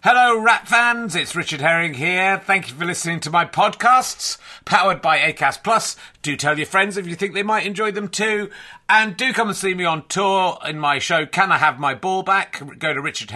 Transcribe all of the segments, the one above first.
Hello, Rat fans. It's Richard Herring here. Thank you for listening to my podcasts, powered by Acast Plus. Do tell your friends if you think they might enjoy them too. And do come and see me on tour in my show, Can I Have My Ball Back? Go to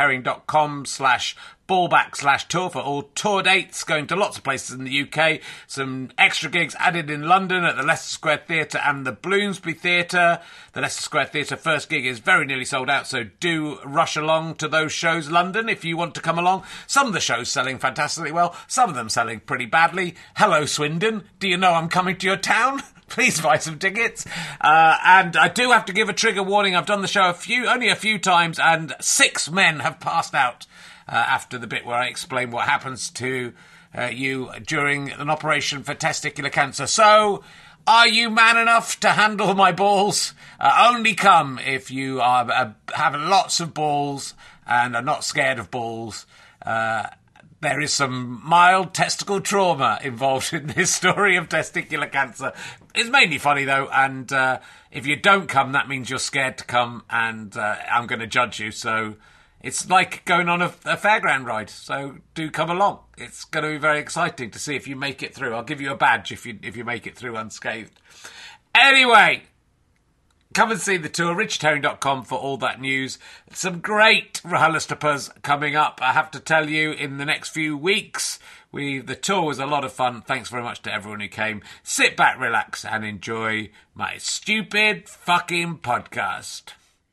richardherring.com/ballback/tour for all tour dates, going to lots of places in the UK. Some extra gigs added in London at the Leicester Square Theatre and the Bloomsbury Theatre. The Leicester Square Theatre first gig is very nearly sold out, so do rush along to those shows, London, if you want to come along. Some of the shows selling fantastically well, some of them selling pretty badly. Hello, Swindon. Do you know I'm coming to your town? Please buy some tickets. And I do have to give a trigger warning. I've done the show only a few times, and 6 men have passed out after the bit where I explain what happens to you during an operation for testicular cancer. So, are you man enough to handle my balls? Only come if you have lots of balls and are not scared of balls. There is some mild testicle trauma involved in this story of testicular cancer. It's mainly funny, though, and if you don't come, that means you're scared to come, and I'm going to judge you. So it's like going on a fairground ride, so do come along. It's going to be very exciting to see if you make it through. I'll give you a badge if you make it through unscathed. Anyway, come and see the tour, richardherring.com for all that news. Some great RHLSTPs coming up, I have to tell you, in the next few weeks. The tour was a lot of fun. Thanks very much to everyone who came. Sit back, relax, and enjoy my stupid fucking podcast.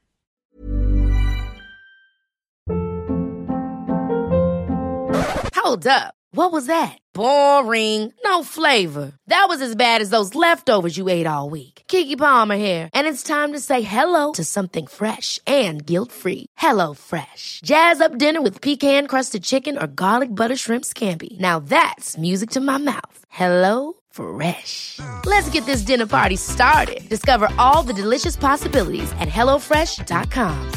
Hold up. What was that? Boring. No flavor. That was as bad as those leftovers you ate all week. Keke Palmer here, and it's time to say hello to something fresh and guilt-free. Hello Fresh. Jazz up dinner with pecan-crusted chicken or garlic butter shrimp scampi. Now that's music to my mouth. Hello Fresh. Let's get this dinner party started. Discover all the delicious possibilities at hellofresh.com.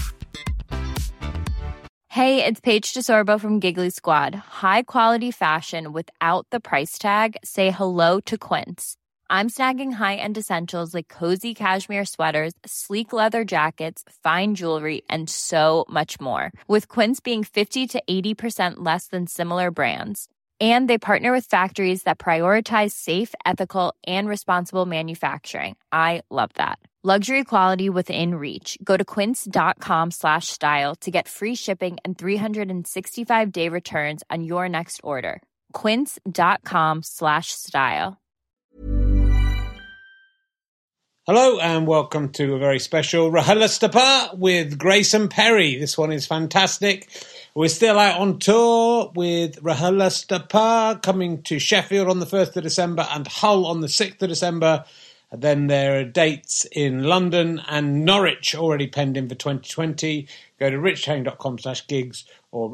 Hey, it's Paige DeSorbo from Giggly Squad. High quality fashion without the price tag. Say hello to Quince. I'm snagging high-end essentials like cozy cashmere sweaters, sleek leather jackets, fine jewelry, and so much more. With Quince being 50 to 80% less than similar brands. And they partner with factories that prioritize safe, ethical, and responsible manufacturing. I love that. Luxury quality within reach. Go to quince.com/style to get free shipping and 365-day returns on your next order. Quince.com/style. Hello and welcome to a very special RHLSTP with Grayson Perry. This one is fantastic. We're still out on tour with RHLSTP, coming to Sheffield on the 1st of December and Hull on the 6th of December. And then there are dates in London and Norwich already penned in for 2020. Go to richardherring.com/gigs or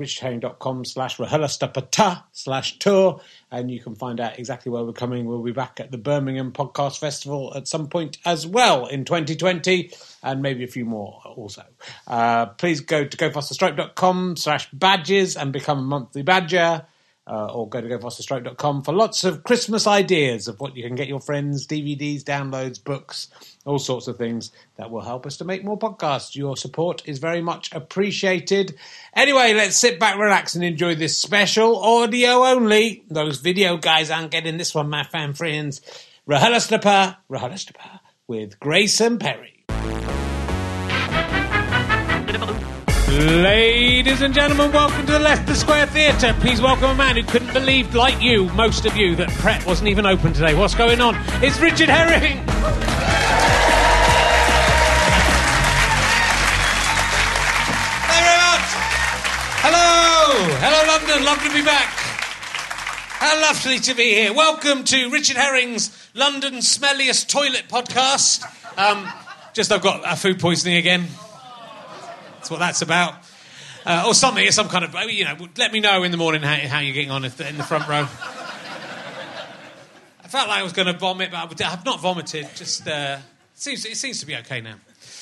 richardherring.com/RHLSTP/tour and you can find out exactly where we're coming. We'll be back at the Birmingham Podcast Festival at some point as well in 2020 and maybe a few more also. Please go to gofasterstripe.com/badges and become a monthly badger. Or go to gofasterstripe.com for lots of Christmas ideas of what you can get your friends, DVDs, downloads, books, all sorts of things that will help us to make more podcasts. Your support is very much appreciated. Anyway, let's sit back, relax, and enjoy this special audio only. Those video guys aren't getting this one, my fan friends. RHLSTP with Grayson Perry. Ladies and gentlemen, welcome to the Leicester Square Theatre. Please welcome a man who couldn't believe, like you, most of you, that Pret wasn't even open today. What's going on? It's Richard Herring! Thank you very much! Hello! Hello, London. Lovely to be back. How lovely to be here. Welcome to Richard Herring's London's Smelliest Toilet podcast. I've got food poisoning again. That's what that's about. Or something, some kind of, let me know in the morning how you're getting on in the front row. I felt like I was going to vomit, but I have not vomited. Just, it seems to be okay now.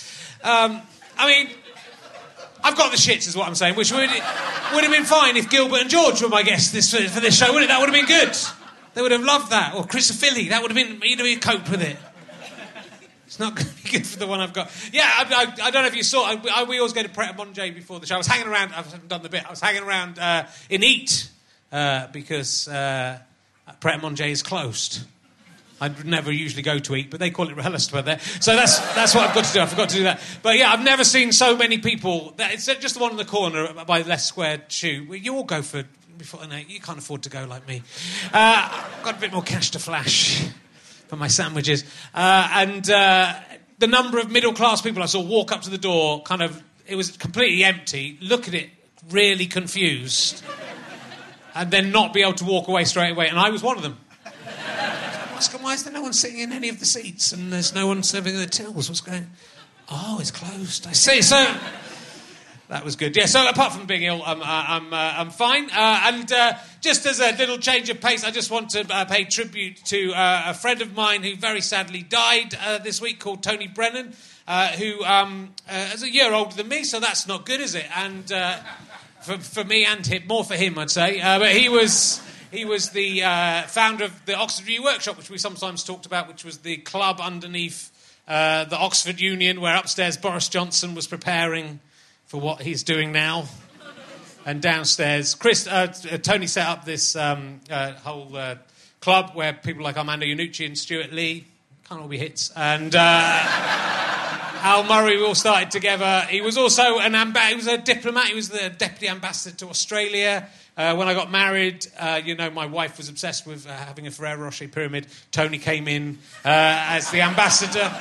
I've got the shits, is what I'm saying, which would have been fine if Gilbert and George were my guests for this show, wouldn't it? That would have been good. They would have loved that. Or Chris Philly, that would have been, you'd have coped with it. It's not going to be good for the one I've got. Yeah, I don't know if you saw. We always go to Pret a Manger before the show. I was hanging around. I haven't done the bit. I was hanging around in Eat because Pret a Manger is closed. I'd never usually go to Eat, but they call it Rehelistra there. So that's what I've got to do. I forgot to do that. But yeah, I've never seen so many people. It's just the one in the corner by Leicester Square Shoe. You all go for... You can't afford to go like me. I've got a bit more cash to flash for my sandwiches. And the number of middle-class people I saw walk up to the door, it was completely empty, look at it, really confused, and then not be able to walk away straight away. And I was one of them. Why is there no one sitting in any of the seats and there's no one serving the tills? What's going on? Oh, it's closed. I see. So that was good. Yeah, so apart from being ill, I'm fine. And just as a little change of pace, I just want to pay tribute to a friend of mine who very sadly died this week called Tony Brennan, who is a year older than me, so that's not good, is it? And for me and him, more for him, I'd say. But he was the founder of the Oxford Review Workshop, which we sometimes talked about, which was the club underneath the Oxford Union, where upstairs Boris Johnson was preparing for what he's doing now. And downstairs, Tony set up this whole club where people like Armando Iannucci and Stuart Lee, can't all be hits, and Al Murray all started together. He was also he was a diplomat. He was the deputy ambassador to Australia. When I got married, my wife was obsessed with having a Ferrero Rocher pyramid. Tony came in as the ambassador.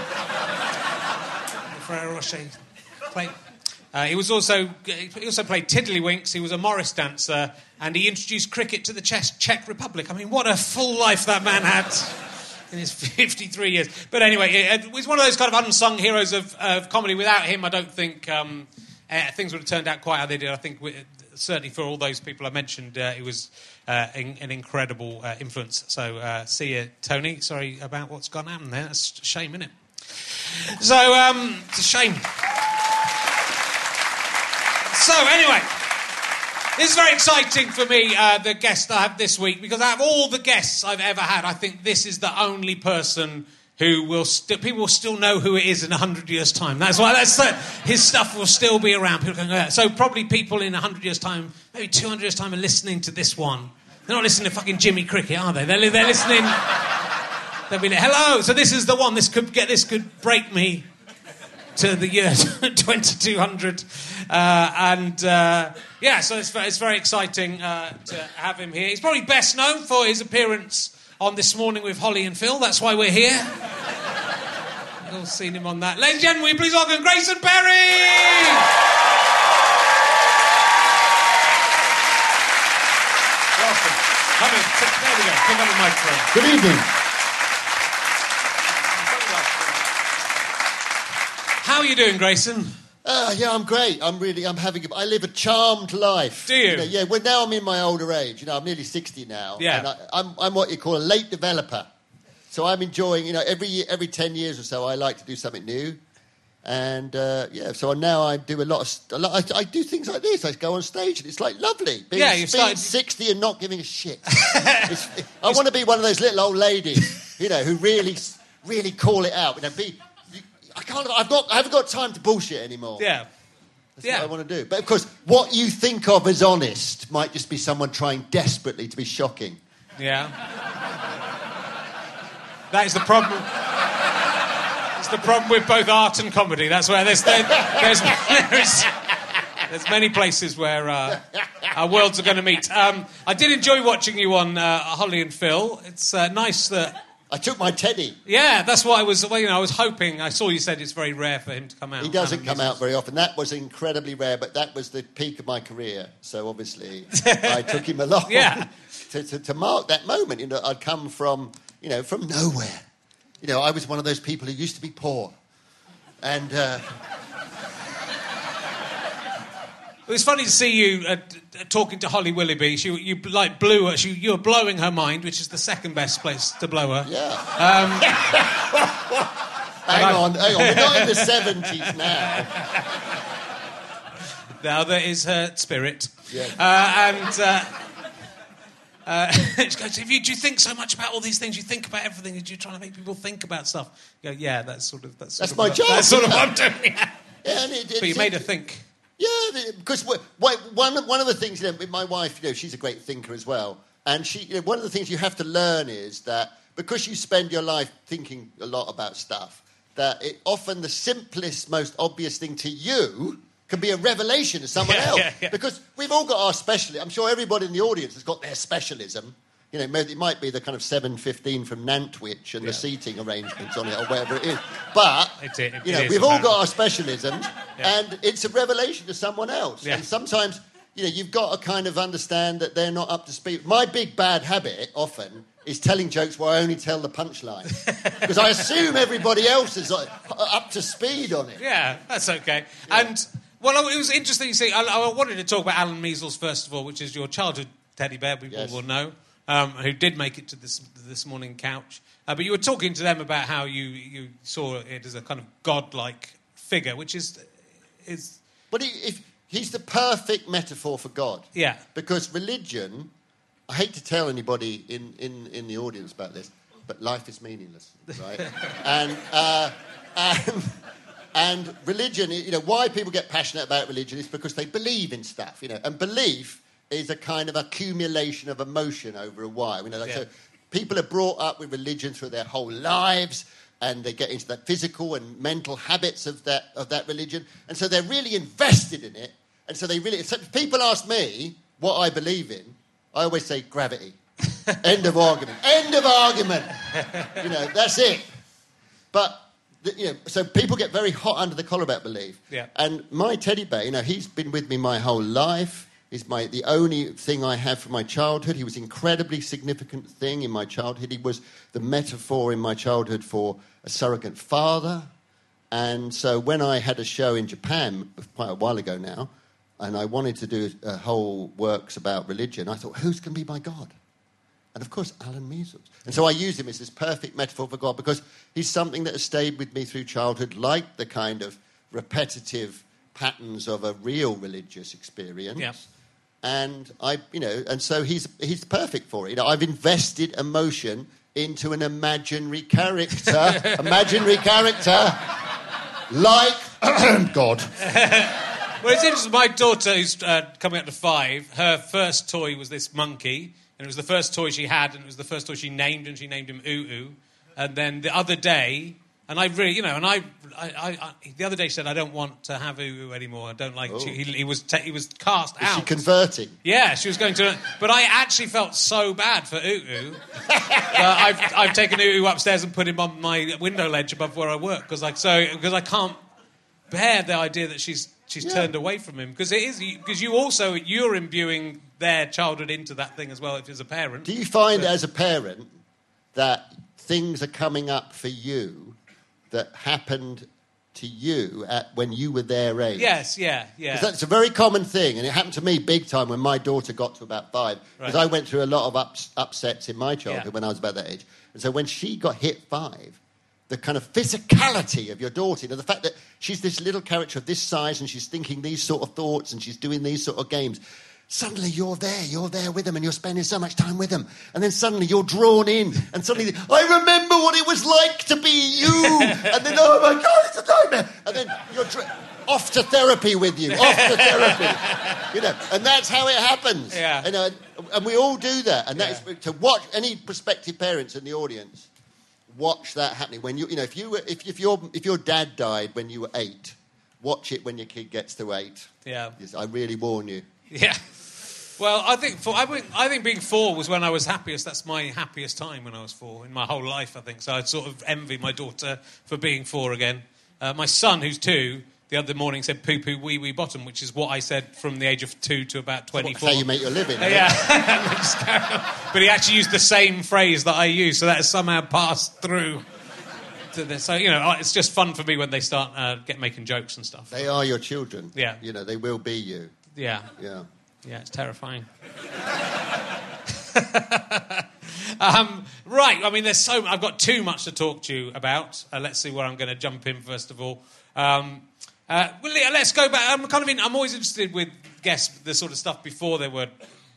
The Ferrero Rocher plate. He also played Tiddlywinks. He was a Morris dancer, and he introduced cricket to the Czech Republic. I mean, what a full life that man had in his 53 years. But anyway, he's one of those kind of unsung heroes of comedy. Without him, I don't think things would have turned out quite how they did. I think certainly for all those people I mentioned, it was an incredible influence. So see you, Tony. Sorry about what's gone on there. That's a shame, isn't it? So it's a shame. So anyway, this is very exciting for me, the guest I have this week, because out of all the guests I've ever had, I think this is the only person who people will still know who it is in 100 years' time. That's why his stuff will still be around. People going, oh. So probably people in 100 years' time, maybe 200 years' time, are listening to this one. They're not listening to fucking Jimmy Cricket, are they? They're listening. They'll be like, hello. So this is the one. This could break me to the year 2200. So it's very exciting to have him here. He's probably best known for his appearance on This Morning with Holly and Phil. That's why we're here. You've all seen him on that. Ladies and gentlemen, will you please welcome Grayson Perry! Welcome. Come in. There we go. Pick up the microphone. Good evening. How are you doing, Grayson? Yeah, I'm great. I live a charmed life. Do you? Yeah, well, now I'm in my older age. I'm nearly 60 now. Yeah. And I'm what you call a late developer. So I'm enjoying, every 10 years or so I like to do something new. And, so now I do I do things like this. I go on stage and it's like lovely. Being 60 and not giving a shit. I want to be one of those little old ladies, who really, really call it out. I haven't got time to bullshit anymore. Yeah. That's what I want to do. But, of course, what you think of as honest might just be someone trying desperately to be shocking. Yeah. That is the problem. It's the problem with both art and comedy. That's where there's many places where our worlds are going to meet. I did enjoy watching you on Holly and Phil. It's nice that... I took my teddy. Yeah, that's what I was... I was hoping... I saw you said it's very rare for him to come out. He doesn't come out very often. That was incredibly rare, but that was the peak of my career. So, obviously, I took him along to mark that moment. I'd come from, from nowhere. I was one of those people who used to be poor. And... It was funny to see you talking to Holly Willoughby. You blew her. You were blowing her mind, which is the second best place to blow her. Yeah. Hang on. We're not in the 70s now. Now there is her spirit. Yes. She goes, do you think so much about all these things? You think about everything. You're trying to make people think about stuff. You go, yeah, that's my job. That's sort of what I'm doing. Yeah, and but you made her think. Yeah, because one of the things, my wife, she's a great thinker as well. And one of the things you have to learn is that because you spend your life thinking a lot about stuff, that often the simplest, most obvious thing to you can be a revelation to someone else. Yeah. Because we've all got our specialism. I'm sure everybody in the audience has got their specialism. It might be the kind of 7:15 from Nantwich and the seating arrangements on it or whatever it is. But, we've all got our specialisms and it's a revelation to someone else. Yeah. And sometimes, you've got to kind of understand that they're not up to speed. My big bad habit often is telling jokes where I only tell the punchline. Because I assume everybody else is up to speed on it. Yeah, that's okay. Yeah. And, well, it was interesting. See, I wanted to talk about Alan Measles, first of all, which is your childhood teddy bear, we all will know, who did make it to this morning couch. But you were talking to them about how you saw it as a kind of godlike figure, which is... But he's the perfect metaphor for God. Yeah. Because religion... I hate to tell anybody in the audience about this, but life is meaningless, right? and religion, why people get passionate about religion is because they believe in stuff, and belief is a kind of accumulation of emotion over a while. So people are brought up with religion through their whole lives, and they get into the physical and mental habits of that religion, and so they're really invested in it, and so if people ask me what I believe in, I always say gravity. End of argument. End of argument. That's it. But, so people get very hot under the collar about belief. Yeah. And my teddy bear, he's been with me my whole life. He's the only thing I have from my childhood. He was an incredibly significant thing in my childhood. He was the metaphor in my childhood for a surrogate father. And so when I had a show in Japan quite a while ago now, and I wanted to do a whole works about religion, I thought, who's going to be my God? And, of course, Alan Measles. And so I used him as this perfect metaphor for God because he's something that has stayed with me through childhood, like the kind of repetitive patterns of a real religious experience. Yeah. And, and so he's perfect for it. I've invested emotion into an imaginary character. Like God. Well, it's interesting. My daughter, who's coming up to 5, her first toy was this monkey, and it was the first toy she had, and it was the first toy she named, and she named him Oo-Oo. And then the other day, and I really, the other day she said, I don't want to have Oo-Oo anymore. I don't like it. He was cast out. Is she converting? Yeah, she was going to. But I actually felt so bad for Oo-Oo. I've taken Oo-Oo upstairs and put him on my window ledge above where I work because I can't bear the idea that she's turned away from him because you're imbuing their childhood into that thing as well as a parent. Do you find as a parent that things are coming up for you that happened to you when you were their age? Yes, yeah. That's a very common thing, and it happened to me big time when my daughter got to about 5 because I went through a lot of upsets in my childhood when I was about that age. And so when she got hit 5, the kind of physicality of your daughter, the fact that she's this little character of this size and she's thinking these sort of thoughts and she's doing these sort of games, suddenly you're there with them and you're spending so much time with them. And then suddenly you're drawn in and suddenly, I remember what it was like to be you. And then, oh my God, it's a nightmare. And then you're off to therapy with you, and that's how it happens. Yeah. And we all do that. And that is to watch any prospective parents in the audience. Watch that happening when if your dad died when you were 8, watch it when your kid gets to 8. Yeah, yes, I really warn you. Yeah. Well, I think being 4 was when I was happiest. That's my happiest time when I was 4 in my whole life. I think so. I'd sort of envy my daughter for being 4 again. My son, who's 2. The other morning said poo poo wee wee bottom, which is what I said from the age of 2 to about 24. That's how you make your living. Yeah. But he actually used the same phrase that I use, so that has somehow passed through to this. So, it's just fun for me when they start making jokes and stuff. They are your children. Yeah. They will be you. Yeah. Yeah. Yeah, it's terrifying. Right, I mean, I've got too much to talk to you about. Let's see where I'm going to jump in first of all. Let's go back. I'm always interested with guests, the sort of stuff before they were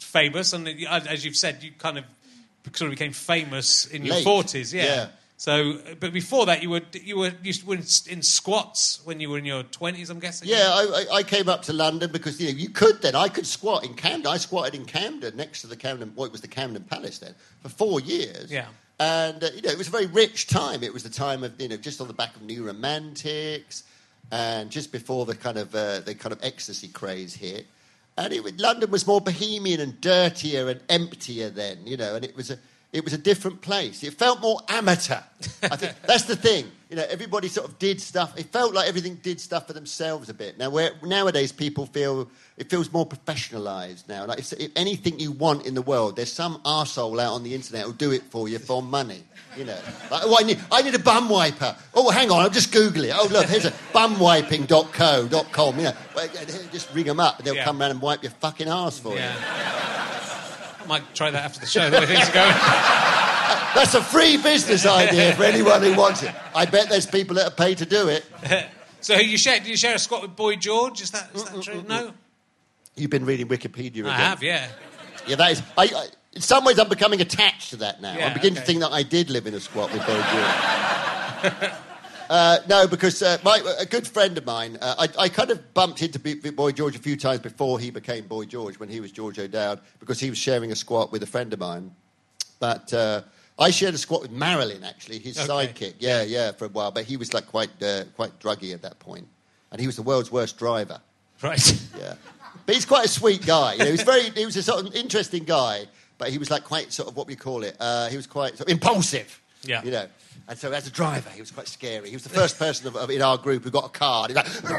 famous, and as you've said, you kind of sort of became famous in your Late. 40s. Yeah. So, but before that, you were in squats when you were in your 20s, I'm guessing. Yeah, I came up to London because you could then. I could squat in Camden. I squatted in Camden next to the Camden. Well, it was the Camden Palace then for 4 years. Yeah. And it was a very rich time. It was the time of just on the back of New Romantics, and just before the kind of ecstasy craze hit. And London was more bohemian and dirtier and emptier then, and it was a different place. It felt more amateur. I think that's the thing. Everybody sort of did stuff. It felt like everything did stuff for themselves a bit. Now, nowadays people feel it feels more professionalised now. Like if anything you want in the world, there's some arsehole out on the internet who'll do it for you for money. Like, oh, I need a bum wiper. Oh, hang on, I'll just Google it. Oh, look, here's a bumwiping.co.com. Just ring them up and they'll come round and wipe your fucking arse for you. I might try that after the show, the way things are going. That's a free business idea for anyone who wants it. I bet there's people that are paid to do it. So did you share a squat with Boy George? Is that true? No? You've been reading Wikipedia again. I have, yeah. Yeah, that is... in some ways, I'm becoming attached to that now. Yeah, I'm beginning to think that I did live in a squat with Boy George. No, because a good friend of mine, I kind of bumped into Boy George a few times before he became Boy George, when he was George O'Dowd, because he was sharing a squat with a friend of mine. But I shared a squat with Marilyn, actually, his sidekick. Yeah, for a while. But he was like quite druggy at that point. And he was the world's worst driver. Right. Yeah. But he's quite a sweet guy. He was a sort of interesting guy, but he was like quite sort of, what we call it, he was quite sort of impulsive. Yeah. And so as a driver, he was quite scary. He was the first person in our group who got a car. He was like,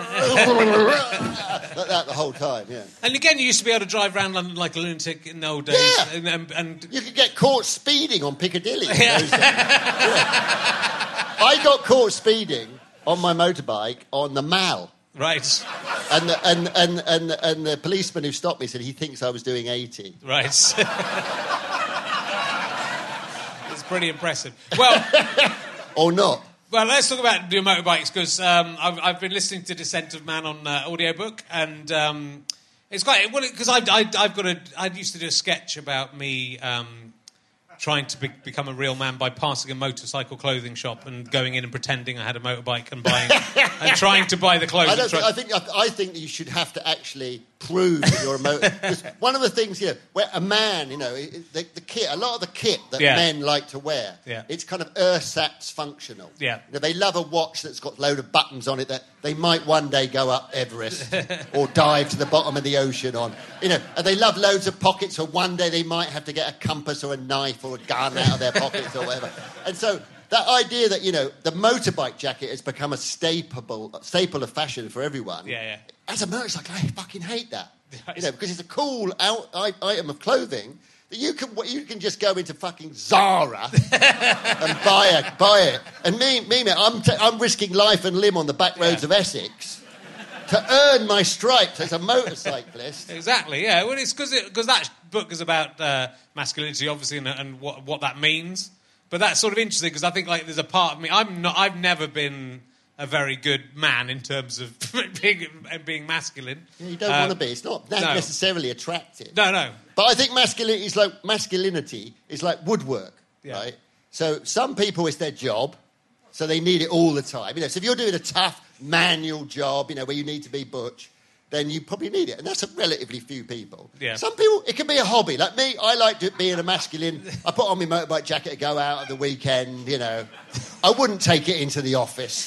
like that the whole time, yeah. And again, you used to be able to drive around London like a lunatic in the old days. Yeah. And you could get caught speeding on Piccadilly. Yeah. I got caught speeding on my motorbike on the Mall. Right. And the policeman who stopped me said he thinks I was doing 80. Right. It's pretty impressive. Well... Or not. Well, let's talk about your motorbikes, because I've been listening to Descent of Man on audiobook, and it's quite... Well, because I used to do a sketch about me... trying to become a real man by passing a motorcycle clothing shop and going in and pretending I had a motorbike and buying and trying to buy the clothes. I think that you should have to actually prove that you're a motor. One of the things where a man, the kit, a lot of the kit that men like to wear, it's kind of ersatz functional. Yeah. They love a watch that's got a load of buttons on it that they might one day go up Everest or dive to the bottom of the ocean on. And they love loads of pockets, or one day they might have to get a compass or a knife or a gun out of their pockets or whatever. And so that idea that, the motorbike jacket has become a staple of fashion for everyone. Yeah. As a motorcycle, I fucking hate that. Because it's a cool item of clothing that you can just go into fucking Zara and buy it. And me, I'm risking life and limb on the back roads of Essex to earn my stripes as a motorcyclist. Exactly, yeah. Well, it's because that book is about masculinity, obviously, and what that means. But that's sort of interesting, because I think there's a part of me... I've never been a very good man in terms of being masculine. Yeah, you don't want to be. It's not necessarily attractive. No. But I think masculinity is like woodwork, right? So some people, it's their job, so they need it all the time. So if you're doing a tough manual job, where you need to be butch, then you probably need it. And that's a relatively few people. Yeah. Some people, it can be a hobby. Like me, I like being a masculine. I put on my motorbike jacket to go out at the weekend, I wouldn't take it into the office.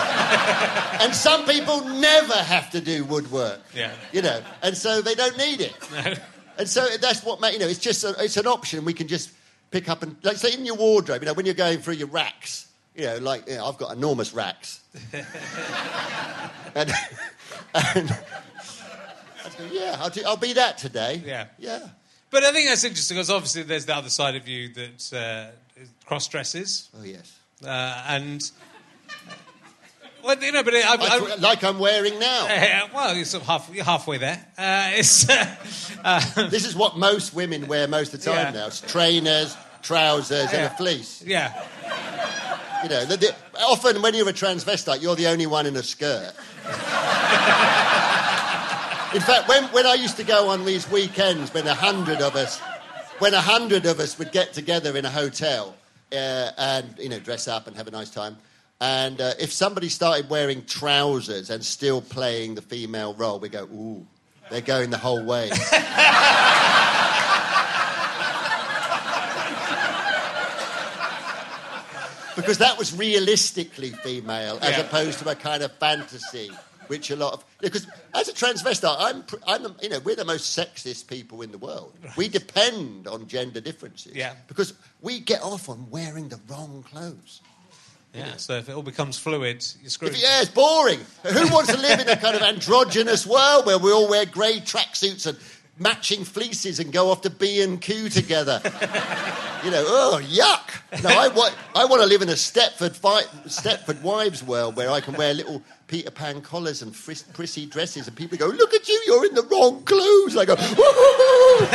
And some people never have to do woodwork. Yeah. And so they don't need it. No. And so that's what, it's just it's an option we can just pick up and, say, in your wardrobe, when you're going through your racks, I've got enormous racks. and I'll be that today. Yeah. But I think that's interesting, because obviously there's the other side of you that cross-dresses. Oh, yes. And... Well, but like I'm wearing now. Well, you're halfway there. This is what most women wear most of the time now. It's trainers, trousers, and a fleece. Yeah. Often when you're a transvestite, you're the only one in a skirt. In fact, when I used to go on these weekends, when 100 of us would get together in a hotel and dress up and have a nice time, and if somebody started wearing trousers and still playing the female role, we go, ooh, they're going the whole way. Because that was realistically female, as opposed to a kind of fantasy, which a lot of... Because as a transvestite, we're the most sexist people in the world. Right. We depend on gender differences. Yeah. Because we get off on wearing the wrong clothes. Yeah, so if it all becomes fluid, you're screwed. It's boring. Who wants to live in a kind of androgynous world where we all wear grey tracksuits and matching fleeces and go off to B&Q together? Yuck. No, I want to live in a Stepford Wives world where I can wear little Peter Pan collars and prissy dresses and people go, look at you, you're in the wrong clothes. And I go, woo-hoo-hoo.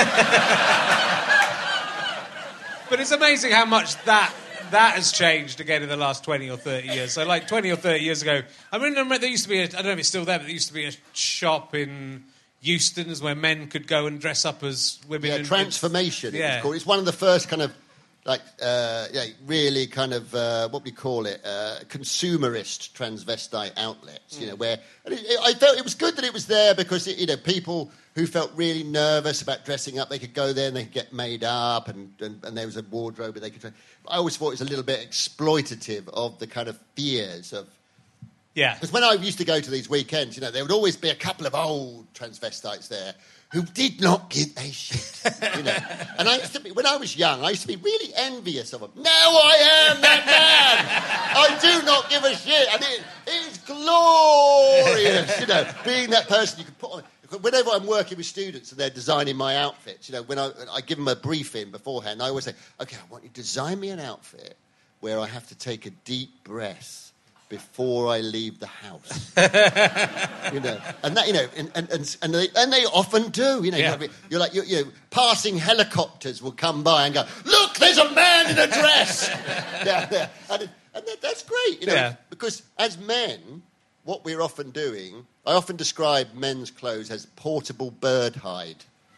But it's amazing how much that has changed again in the last 20 or 30 years. So like 20 or 30 years ago, I remember there used to be I don't know if it's still there, but there used to be a shop in Euston's where men could go and dress up as women. Yeah, Transformation. Yeah. It's called. It's one of the first kind of really kind of what we call it, consumerist transvestite outlets. Where I felt it was good that it was there because people who felt really nervous about dressing up, they could go there and they could get made up, and there was a wardrobe where they could. I always thought it was a little bit exploitative of the kind of fears of. Yeah. Because when I used to go to these weekends, there would always be a couple of old transvestites there who did not give a shit, And when I was young, I used to be really envious of them. Now I am that man! I do not give a shit, and it is glorious, being that person you can put on. Whenever I'm working with students and they're designing my outfits, when I give them a briefing beforehand, I always say, okay, I want you to design me an outfit where I have to take a deep breath before I leave the house, and that, and they often do, You're like, passing helicopters will come by and go, look, there's a man in a dress down there, and that's great, because as men, what we're often doing, I often describe men's clothes as portable bird hide.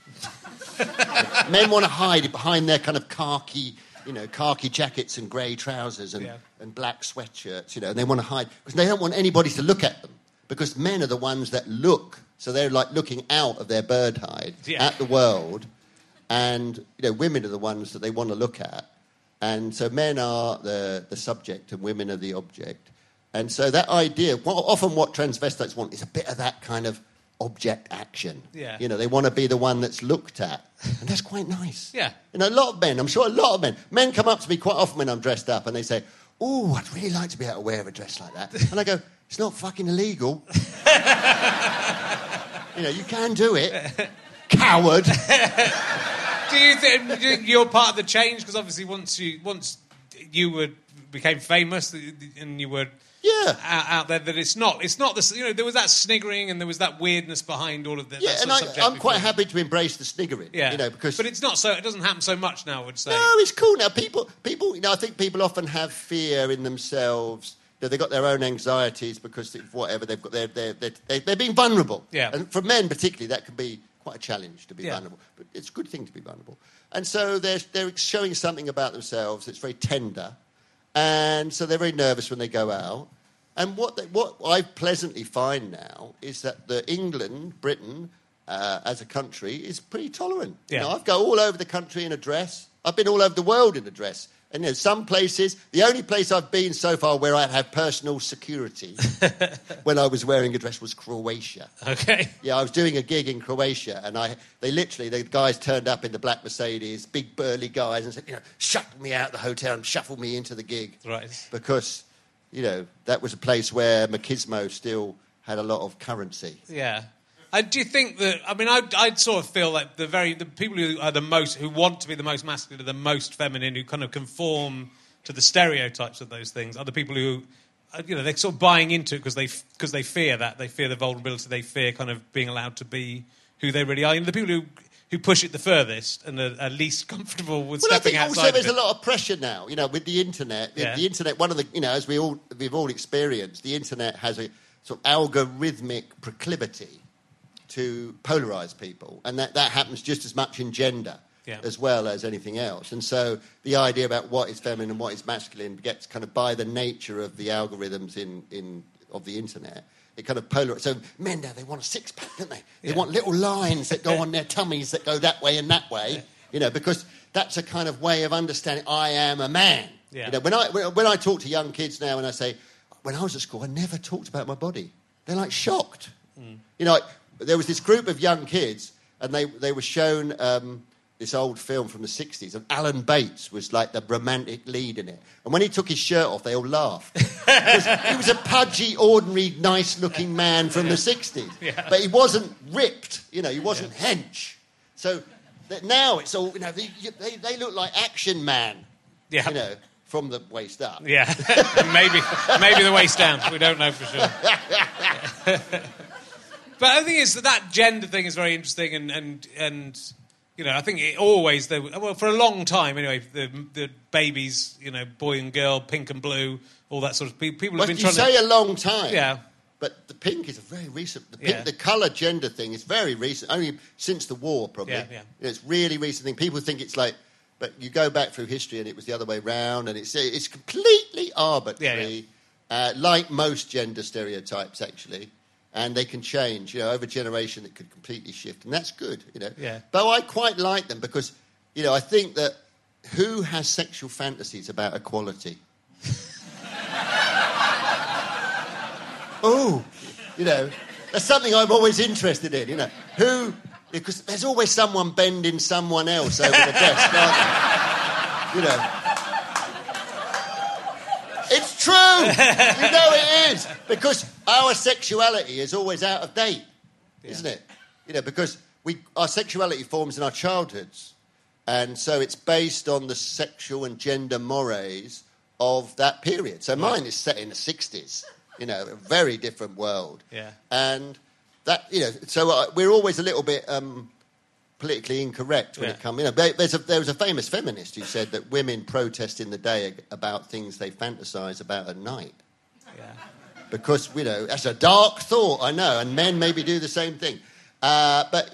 Men want to hide behind their kind of khaki jackets and grey trousers and black sweatshirts, and they want to hide because they don't want anybody to look at them because men are the ones that look. So they're like looking out of their bird hide at the world, and women are the ones that they want to look at. And so men are the subject and women are the object. And so that idea, often what transvestites want is a bit of that kind of object action. Yeah. They want to be the one that's looked at. And that's quite nice. Yeah. A lot of men, I'm sure a lot of men come up to me quite often when I'm dressed up and they say, oh, I'd really like to be able to wear a dress like that. And I go, it's not fucking illegal. You can do it. Coward. Do you think you're part of the change? Because obviously once you became famous and you were... Yeah, out there that it's not this. There was that sniggering and there was that weirdness behind all of that. Yeah, and I'm quite happy to embrace the sniggering. Yeah, because but it's not so. It doesn't happen so much now. I would say. No, it's cool now. People. I think people often have fear in themselves. They've got their own anxieties because of whatever they've got. They're being vulnerable. Yeah, and for men particularly, that can be quite a challenge to be vulnerable. But it's a good thing to be vulnerable. And so they're showing something about themselves that's very tender. And so they're very nervous when they go out. And what I pleasantly find now is that Britain, as a country, is pretty tolerant. Yeah. I go all over the country in a dress. I've been all over the world in a dress. And some places, the only place I've been so far where I've had personal security when I was wearing a dress was Croatia. Okay. Yeah, I was doing a gig in Croatia, and the guys turned up in the black Mercedes, big burly guys, and said, shuffle me out of the hotel and shuffle me into the gig. Right. Because, that was a place where machismo still had a lot of currency. Yeah. Do you think that? I mean, I'd sort of feel like the people who are who want to be the most masculine, are the most feminine, who kind of conform to the stereotypes of those things, are the people who, they're sort of buying into it because they fear that, they fear the vulnerability, they fear kind of being allowed to be who they really are. The people who push it the furthest and are least comfortable with stepping outside. Also, there's a lot of pressure now. With the internet. The internet, one of the as we've all experienced, the internet has a sort of algorithmic proclivity to polarize people, and that happens just as much in gender as well as anything else. And so the idea about what is feminine and what is masculine gets kind of by the nature of the algorithms of the internet. It kind of polarizes. So men now, they want a six-pack, don't they? They want little lines that go on their tummies that go that way and that way, because that's a kind of way of understanding I am a man. Yeah. When I talk to young kids now and I say, when I was at school, I never talked about my body. They're like shocked. There was this group of young kids and they were shown this old film from the 60s, and Alan Bates was like the romantic lead in it. And when he took his shirt off, they all laughed. He was a pudgy, ordinary, nice-looking man from the 60s. Yeah. But he wasn't ripped, he wasn't hench. So now it's all, they look like Action Man, from the waist up. Yeah, maybe the waist down. We don't know for sure. But I think it's that gender thing is very interesting, and I think it always, for a long time anyway, the babies, boy and girl, pink and blue, all that sort of people have been trying to... You say a long time. Yeah. But the pink is a very recent... The colour gender thing is very recent, only since the war, probably. Yeah. It's really recent thing. People think it's like... But you go back through history and it was the other way round, and it's completely arbitrary, like most gender stereotypes, actually. And they can change, over generation it could completely shift. And that's good, Yeah. But I quite like them because, I think that who has sexual fantasies about equality? That's something I'm always interested in, Who... Because there's always someone bending someone else over the desk, aren't there? It's true! It is! Because our sexuality is always out of date, isn't it? Because our sexuality forms in our childhoods. And so it's based on the sexual and gender mores of that period. So mine is set in the 60s, a very different world. Yeah. And... that so we're always a little bit politically incorrect when it comes. There was a famous feminist who said that women protest in the day about things they fantasize about at night. Yeah. Because that's a dark thought, I know, and men maybe do the same thing. But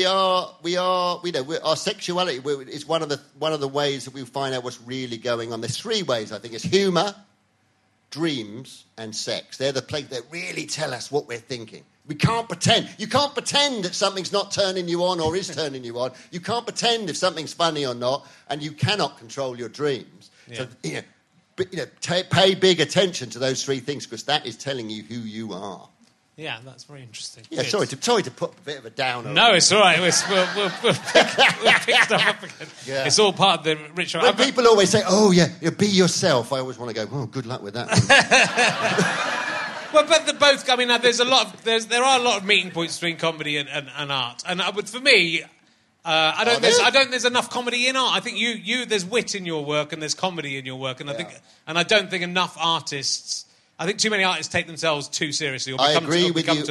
our sexuality is one of the ways that we find out what's really going on. There's three ways, I think. It's humour, dreams, and sex. They're the place that really tell us what we're thinking. We can't pretend. You can't pretend that something's not turning you on or is turning you on. You can't pretend if something's funny or not, and you cannot control your dreams. Yeah. So, pay big attention to those three things because that is telling you who you are. Yeah, that's very interesting. Yeah, sorry to put a bit of a downer. No, it's all right. We'll pick stuff up again. Yeah. It's all part of the ritual. When people always say, "Oh yeah, be yourself," I always want to go, "Oh, good luck with that." Well, but both. I mean, there are a lot of meeting points between comedy and art. And for me, I don't think there's enough comedy in art. I think there's wit in your work and there's comedy in your work. And I don't think enough artists. I think too many artists take themselves too seriously. Or I agree with you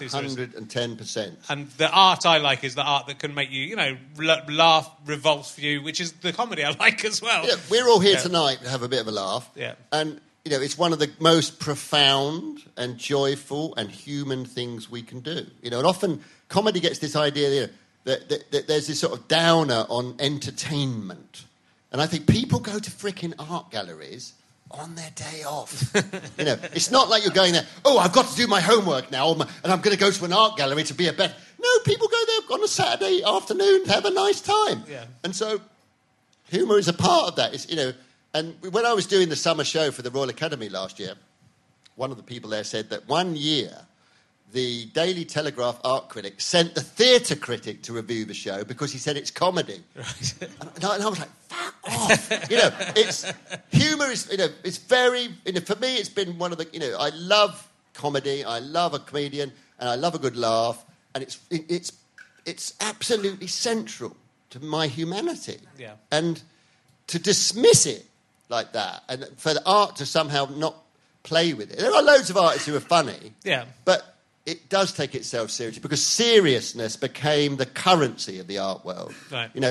110%. And the art I like is the art that can make you, laugh, revolve you, which is the comedy I like as well. Yeah, we're all here tonight to have a bit of a laugh. Yeah. And it's one of the most profound and joyful and human things we can do. And often comedy gets this idea that there's this sort of downer on entertainment. And I think people go to frickin' art galleries on their day off. It's not like you're going there, I've got to do my homework now, and I'm going to go to an art gallery to be a better... No, people go there on a Saturday afternoon to have a nice time. Yeah. And so humour is a part of that. It's, and when I was doing the summer show for the Royal Academy last year, one of the people there said that one year the Daily Telegraph art critic sent the theatre critic to review the show because he said it's comedy. Right. And I was like, fuck off. Humour is, it's very, for me it's been one of the, I love comedy, I love a comedian, and I love a good laugh, and it's absolutely central to my humanity. Yeah. And to dismiss it like that, and for the art to somehow not play with it. There are loads of artists who are funny, but it does take itself seriously because seriousness became the currency of the art world. Right. Like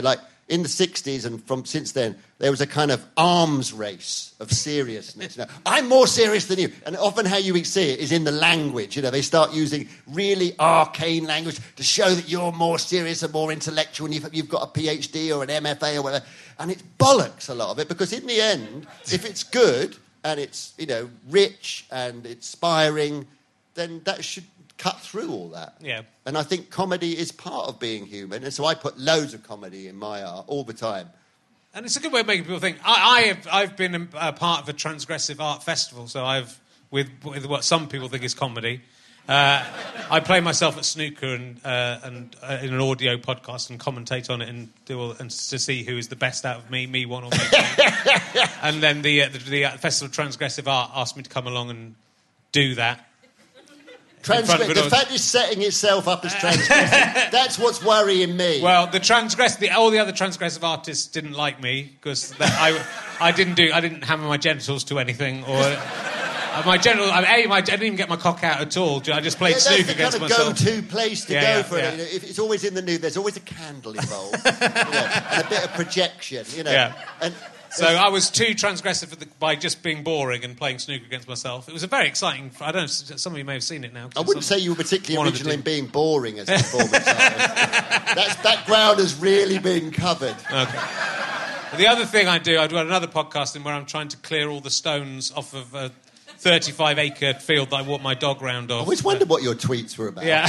in the 60s and since then, there was a kind of arms race of seriousness. I'm more serious than you. And often how you see it is in the language. They start using really arcane language to show that you're more serious and more intellectual and you've got a PhD or an MFA or whatever. And it's bollocks, a lot of it, because in the end, if it's good and it's, rich and inspiring, then that should cut through all that. Yeah. And I think comedy is part of being human. And so I put loads of comedy in my art all the time. And it's a good way of making people think. I've been a part of a transgressive art festival, so with what some people think is comedy. I play myself at snooker and in an audio podcast and commentate on it and to see who is the best out of me one or me. And then the Festival of Transgressive Art asked me to come along and do that. The fact it's setting itself up as transgressive, that's what's worrying me. Well, all the other transgressive artists didn't like me because I didn't hammer my genitals to anything or my genital. I didn't even get my cock out at all. I just played snooker against myself. That's the kind of go-to place to go for it. If it's always in the nude, there's always a candle involved, and a bit of projection. And so I was too transgressive by just being boring and playing snooker against myself. It was a very exciting... I don't know, some of you may have seen it now. I wouldn't say you were particularly original in being boring as a performance artist. That ground has really been covered. Okay. The other thing I do another podcast where I'm trying to clear all the stones off of a 35-acre field that I walk my dog round off. I always wondered what your tweets were about. Yeah.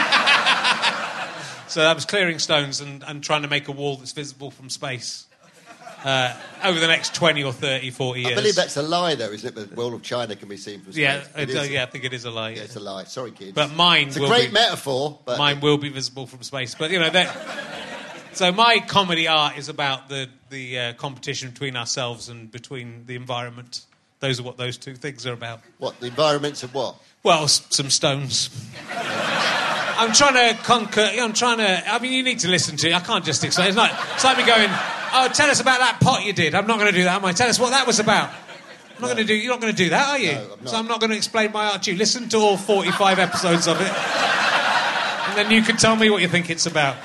So I was clearing stones and trying to make a wall that's visible from space. Over the next 20 or 30, 40 years. I believe that's a lie, though, isn't it? The wall of China can be seen from space. Yeah, I think it is a lie. Yeah, it's a lie. Sorry, kids. But mine it's a great metaphor. But mine will be visible from space. But, so my comedy art is about the competition between ourselves and between the environment. Those are what those two things are about. What, the environments of what? Well, some stones. I'm trying to conquer... you need to listen to it. I can't just explain. It's like me going... Oh, tell us about that pot you did. I'm not going to do that, am I? Tell us what that was about. You're not going to do that, are you? No, I'm not. So I'm not going to explain my art to you. Listen to all 45 episodes of it. And then you can tell me what you think it's about.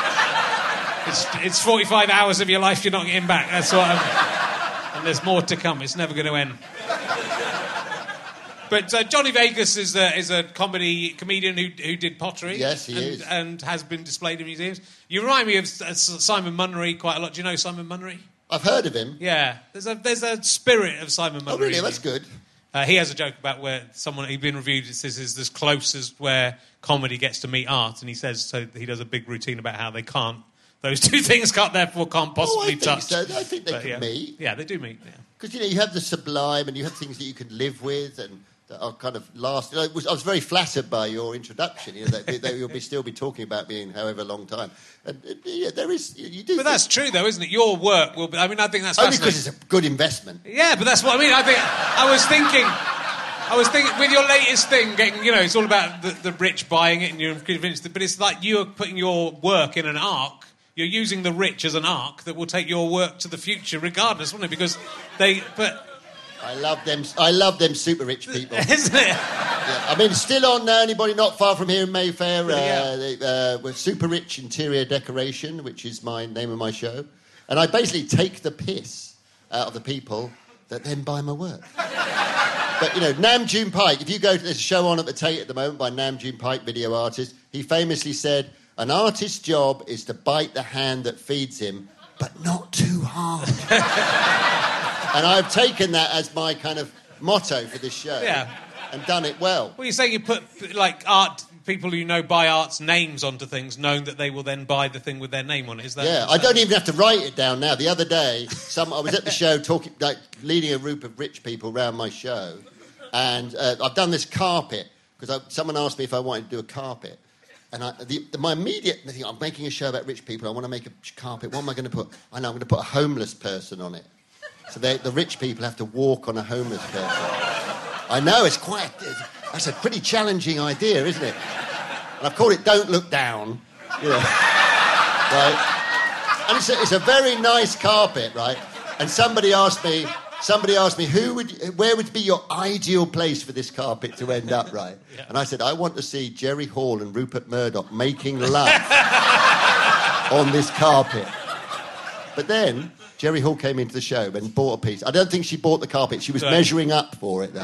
It's 45 hours of your life you're not getting back. That's what and there's more to come. It's never going to end. But Johnny Vegas is a comedian who did pottery. Yes, he is. And has been displayed in museums. You remind me of Simon Munnery quite a lot. Do you know Simon Munnery? I've heard of him. Yeah. There's a spirit of Simon Munnery. Oh, really? That's good. He has a joke about where he'd been reviewed, it says is as close as where comedy gets to meet art. And he says, so he does a big routine about how they can't, those two things therefore can't possibly touch. So. I think they can meet. Yeah, they do meet, yeah. Because, you have the sublime and you have things that you can live with and that are kind of last. I was very flattered by your introduction. That you'll still be talking about me in however long time. And there is you do. But that's true, though, isn't it? Your work will be. I think that's only because it's a good investment. Yeah, but that's what I mean. I was thinking with your latest thing, getting it's all about the rich buying it and you're convinced. But it's like you're putting your work in an arc. You're using the rich as an arc that will take your work to the future, regardless, won't it? Because I love them super rich people. Isn't it? Yeah. Still on anybody not far from here in Mayfair with Super Rich Interior Decoration, which is my name of my show. And I basically take the piss out of the people that then buy my work. But, Nam June Paik, if you go to this show on at the Tate at the moment by Nam June Paik, video artist, he famously said, an artist's job is to bite the hand that feeds him, but not too hard. And I've taken that as my kind of motto for this show. Yeah. And done it well. Well, you're saying you put, art, people who buy art's names onto things, knowing that they will then buy the thing with their name on it. Is that? Yeah, I don't even have to write it down now. The other day, I was at the show leading a group of rich people around my show, and I've done this carpet, because someone asked me if I wanted to do a carpet. And my immediate thing, I'm making a show about rich people, I want to make a carpet, what am I going to put? I know, I'm going to put a homeless person on it. So the rich people have to walk on a homeless person. I know, that's a pretty challenging idea, isn't it? And I've called it Don't Look Down. Right? And it's a very nice carpet, right? And somebody asked me, where would be your ideal place for this carpet to end up, right? Yeah. And I said, I want to see Jerry Hall and Rupert Murdoch making love on this carpet. But then Jerry Hall came into the show and bought a piece. I don't think she bought the carpet. She was measuring up for it, though.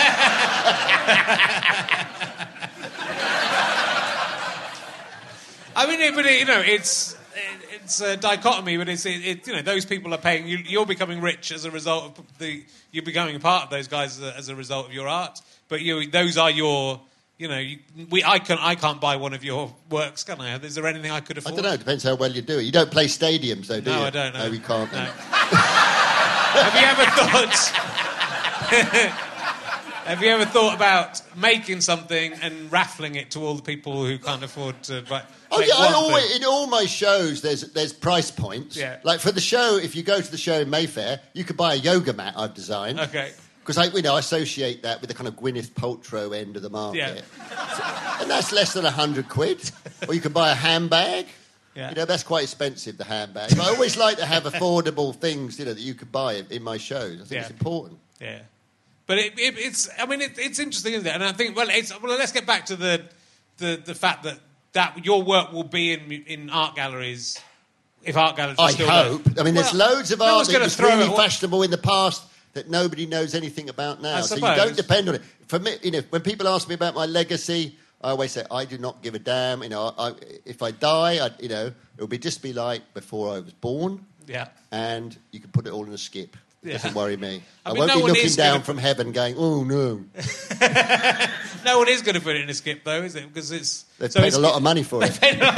I mean, but it's a dichotomy, but it's those people are paying you. You're becoming rich as a result of you're becoming a part of those guys as a result of your art. But those are your. I can't buy one of your works, can I? Is there anything I could afford? I don't know. It depends how well you do it. You don't play stadiums, though, do you? No, I don't know. No, you can't. No. Have you ever thought? Have you ever thought about making something and raffling it to all the people who can't afford to buy? Oh yeah, in all my shows there's price points. Yeah. Like for the show, if you go to the show in Mayfair, you could buy a yoga mat I've designed. Okay. Because I associate that with the kind of Gwyneth Paltrow end of the market. Yeah. And that's less than £100. Or you can buy a handbag. Yeah. That's quite expensive, the handbag. But I always like to have affordable things, that you could buy in my shows. I think it's important. Yeah. But it's interesting, isn't it? And I think, let's get back to the fact that your work will be in art galleries, if art galleries are still I hope. there. I mean, there's loads of art that was really it. fashionable in the past that nobody knows anything about now. So you don't depend on it. For me, when people ask me about my legacy, I always say, I do not give a damn. If I die, it'll just be like before I was born. Yeah. And you can put it all in a skip. It doesn't worry me. I mean, won't be looking down from heaven going, oh, no. No one is going to put it in a skip, though, is it? Because they've paid a lot of money for it.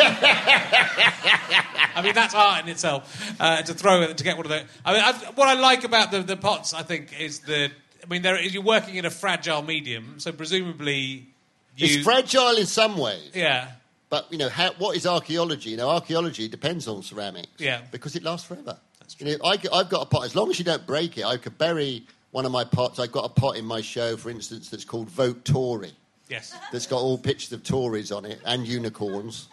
I mean, that's art in itself, to get one of those. I mean, what I like about the pots, I think, is that, you're working in a fragile medium, so presumably It's fragile in some ways. Yeah. But, what is archaeology? Archaeology depends on ceramics. Yeah. Because it lasts forever. I've got a pot. As long as you don't break it, I could bury one of my pots. I've got a pot in my show, for instance, that's called Vote Tory. Yes. That's got all pictures of Tories on it and unicorns.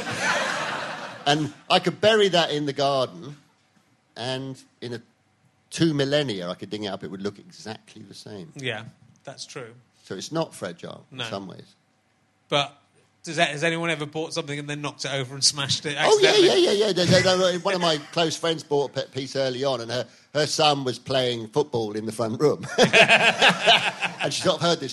And I could bury that in the garden, and in 2 millennia, I could dig it up. It would look exactly the same. Yeah, that's true. So it's not fragile in some ways. But has anyone ever bought something and then knocked it over and smashed it? Oh, yeah. One of my close friends bought a piece early on, and her son was playing football in the front room. And she sort of heard this,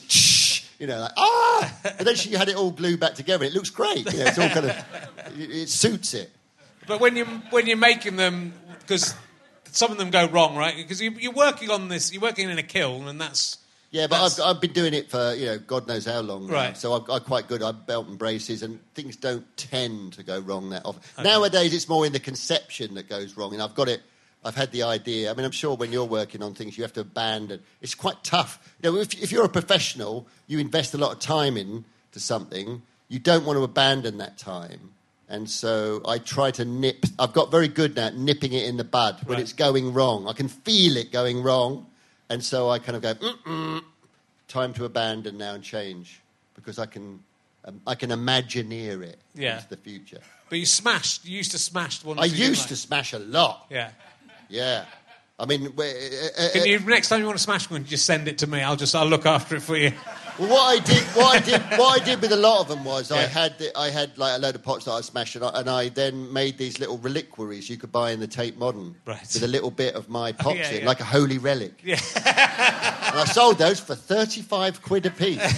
and then she had it all glued back together. It looks great. It's all kind of, it suits it. But when you're making them, because some of them go wrong, right? Because you're working on this, you're working in a kiln, and that's... Yeah, but I've been doing it for, God knows how long now. Right. So I'm quite good. I'm belt and braces, and things don't tend to go wrong that often. Okay. Nowadays, it's more in the conception that goes wrong, and I've had the idea. I mean, I'm sure when you're working on things, you have to abandon. It's quite tough. If you're a professional, you invest a lot of time into something. You don't want to abandon that time. And so I try to nip. I've got very good now at nipping it in the bud when it's going wrong. I can feel it going wrong. And so I kind of go, time to abandon now and change, because I can imagineer it into the future. But you used to smash one. I used to smash a lot. Yeah. Yeah. I mean... Can you, next time you want to smash one, just send it to me. I'll look after it for you. Well, what I did with a lot of them was I had like a load of pots that I smashed, and I then made these little reliquaries you could buy in the Tate Modern with a little bit of my pots in, like a holy relic. Yeah. And I sold those for £35 a piece.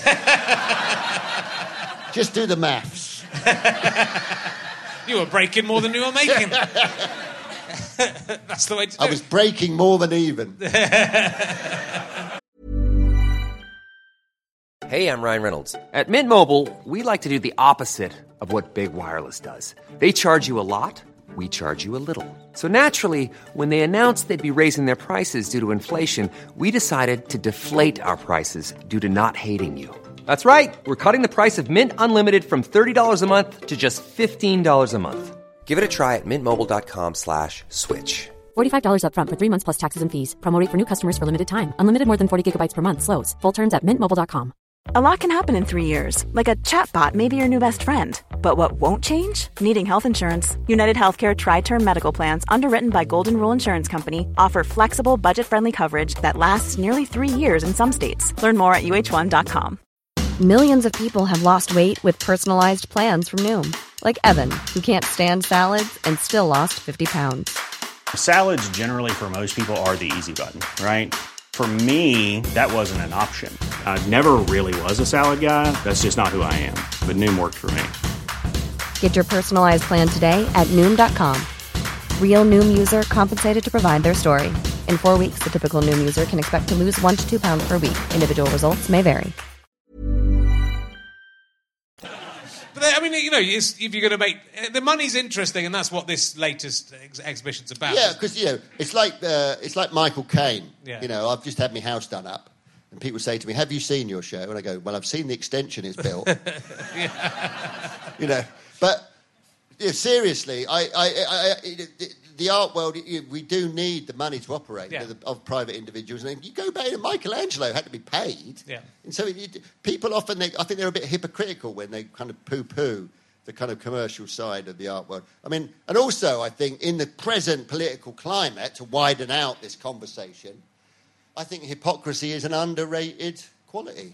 Just do the maths. You were breaking more than you were making. That's the way to do it. I was breaking more than even. Hey, I'm Ryan Reynolds. At Mint Mobile, we like to do the opposite of what Big Wireless does. They charge you a lot, we charge you a little. So naturally, when they announced they'd be raising their prices due to inflation, we decided to deflate our prices due to not hating you. That's right. We're cutting the price of Mint Unlimited from $30 a month to just $15 a month. Give it a try at mintmobile.com/switch. $45 up front for 3 months plus taxes and fees. Promo rate for new customers for limited time. Unlimited more than 40 gigabytes per month. Slows full terms at mintmobile.com. A lot can happen in 3 years, like a chatbot may be your new best friend. But what won't change? Needing health insurance. United Healthcare Tri-Term Medical Plans, underwritten by Golden Rule Insurance Company, offer flexible, budget-friendly coverage that lasts nearly 3 years in some states. Learn more at UH1.com. Millions of people have lost weight with personalized plans from Noom. Like Evan, who can't stand salads and still lost 50 pounds. Salads generally for most people are the easy button, right? For me, that wasn't an option. I never really was a salad guy. That's just not who I am. But Noom worked for me. Get your personalized plan today at Noom.com. Real Noom user compensated to provide their story. In 4 weeks, the typical Noom user can expect to lose 1 to 2 pounds per week. Individual results may vary. But I mean, you know, if you're going to make... The money's interesting, and that's what this latest exhibition's about. Yeah, because, you know, it's like Michael Caine. Yeah. You know, I've just had my house done up, and people say to me, have you seen your show? And I go, well, I've seen the extension it's built. You know, but you know, seriously, the art world, we do need the money to operate of private individuals. And you go back to Michelangelo had to be paid. Yeah. And so people often, I think they're a bit hypocritical when they kind of poo-poo the kind of commercial side of the art world. I mean, and also I think in the present political climate, to widen out this conversation, I think hypocrisy is an underrated quality.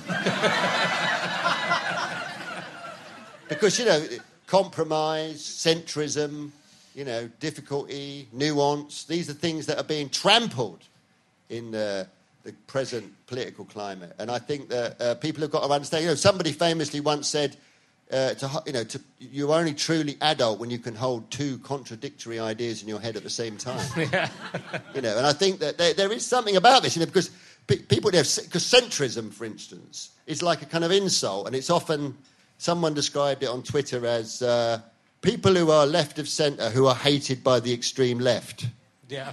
Because, you know, compromise, centrism, you know, difficulty, nuance, these are things that are being trampled in the present political climate. And I think that people have got to understand, you know, somebody famously once said, you're only truly adult when you can hold two contradictory ideas in your head at the same time. Yeah. You know, and I think that there is something about this, you know, because people, because centrism, for instance, is like a kind of insult, and it's often, someone described it on Twitter as people who are left of centre who are hated by the extreme left. Yeah.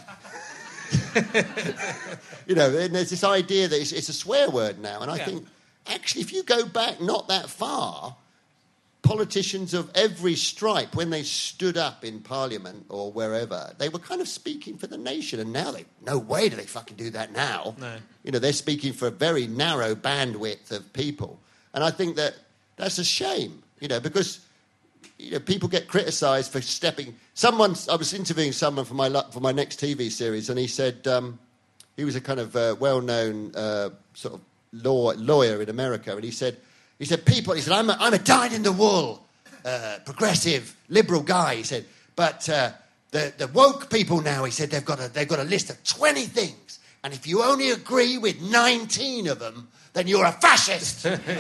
You know, and there's this idea that it's a swear word now, and I think, actually, if you go back not that far, politicians of every stripe, when they stood up in Parliament or wherever, they were kind of speaking for the nation, and now no way do they fucking do that now. No. You know, they're speaking for a very narrow bandwidth of people. And I think that's a shame, you know, because, you know, people get criticised for stepping... I was interviewing someone for my next TV series, and he said he was a kind of well-known sort of lawyer in America, and he said, I'm a dyed-in-the-wool, progressive, liberal guy, he said, but the woke people now, he said, they've got a list of 20 things, and if you only agree with 19 of them, then you're a fascist.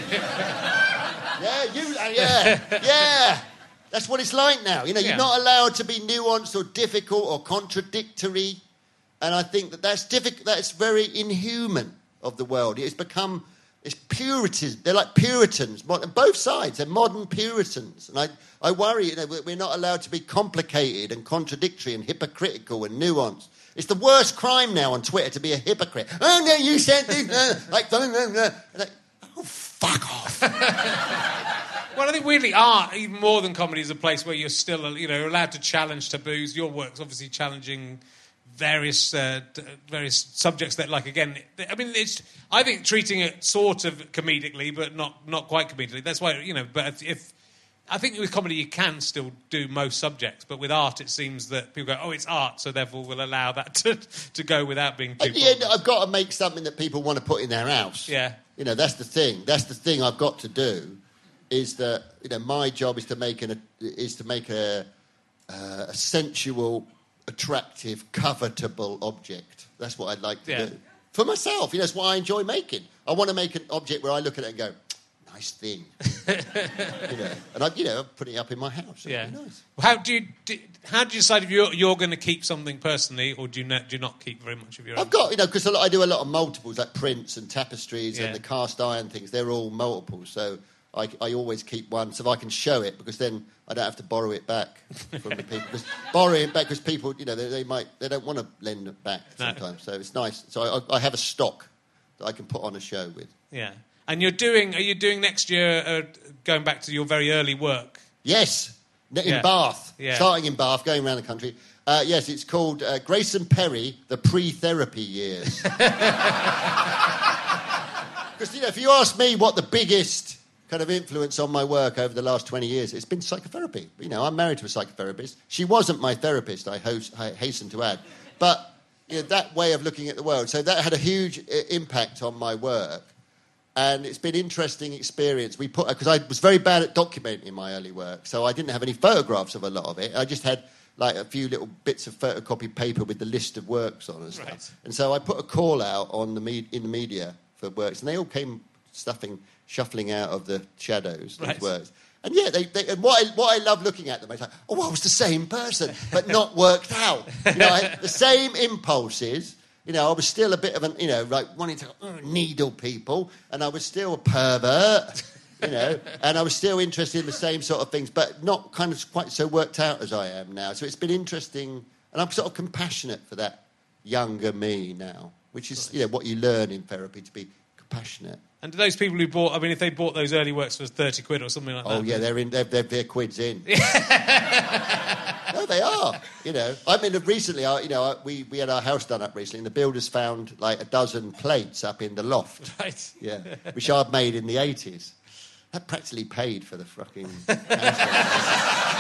Yeah. That's what it's like now. You know, you're not allowed to be nuanced or difficult or contradictory, and I think that's difficult. That's very inhuman of the world. It's Puritans. They're like Puritans. Both sides. They're modern Puritans. And I worry, you know, we're not allowed to be complicated and contradictory and hypocritical and nuanced. It's the worst crime now on Twitter to be a hypocrite. Oh, no, you said this. Oh, fuck off. Well, I think weirdly art, even more than comedy, is a place where you're still, you know, allowed to challenge taboos. Your work's obviously challenging various subjects that, like, again, I mean, I think treating it sort of comedically, but not quite comedically. That's why, you know, but if I think with comedy you can still do most subjects, but with art it seems that people go, oh, it's art, so therefore we'll allow that to go without being too... Yeah, I've got to make something that people want to put in their house. Yeah. You know, that's the thing. That's the thing I've got to do, is that, you know, my job is to make a sensual, attractive, covetable object. That's what I'd like to do. For myself, you know, that's what I enjoy making. I want to make an object where I look at it and go, nice thing. You know, and I'm putting it up in my house. It'd be nice. How do you decide if you're going to keep something personally, or do you not keep very much of your own? I've got, you know, because I do a lot of multiples, like prints and tapestries and the cast iron things. They're all multiples, so I always keep one so I can show it, because then I don't have to borrow it back from the people. Because borrowing it back, because people, you know, they don't want to lend it back sometimes. So it's nice. So I have a stock that I can put on a show with. Yeah. And are you doing next year, going back to your very early work? Yes, in Bath. Yeah. Starting in Bath, going around the country. Yes, it's called Grayson Perry, The Pre-Therapy Years. Because, you know, if you ask me what the biggest kind of influence on my work over the last 20 years, it's been psychotherapy. You know, I'm married to a psychotherapist. She wasn't my therapist, I hasten to add. But, you know, that way of looking at the world. So that had a huge impact on my work. And it's been an interesting experience. Because I was very bad at documenting my early work, so I didn't have any photographs of a lot of it. I just had like a few little bits of photocopied paper with the list of works on and stuff. Right. And so I put a call out on in the media for works, and they all came shuffling out of the shadows, these works. And yeah, and what I love looking at them, I was like, oh, I was the same person, but not worked out. You know, I had the same impulses. You know, I was still a bit of an, you know, like wanting to needle people, and I was still a pervert, you know, and I was still interested in the same sort of things, but not kind of quite so worked out as I am now. So it's been interesting, and I'm sort of compassionate for that younger me now, which is, you know, what you learn in therapy, to be compassionate. And do those people who bought, I mean, if they bought those early works for 30 quid or something like that? Oh, yeah, they're quids in. No, they are, you know. I mean, recently, you know, we had our house done up recently, and the builders found, like, a dozen plates up in the loft. Right. Yeah, which I'd made in the 80s. That practically paid for the fucking house.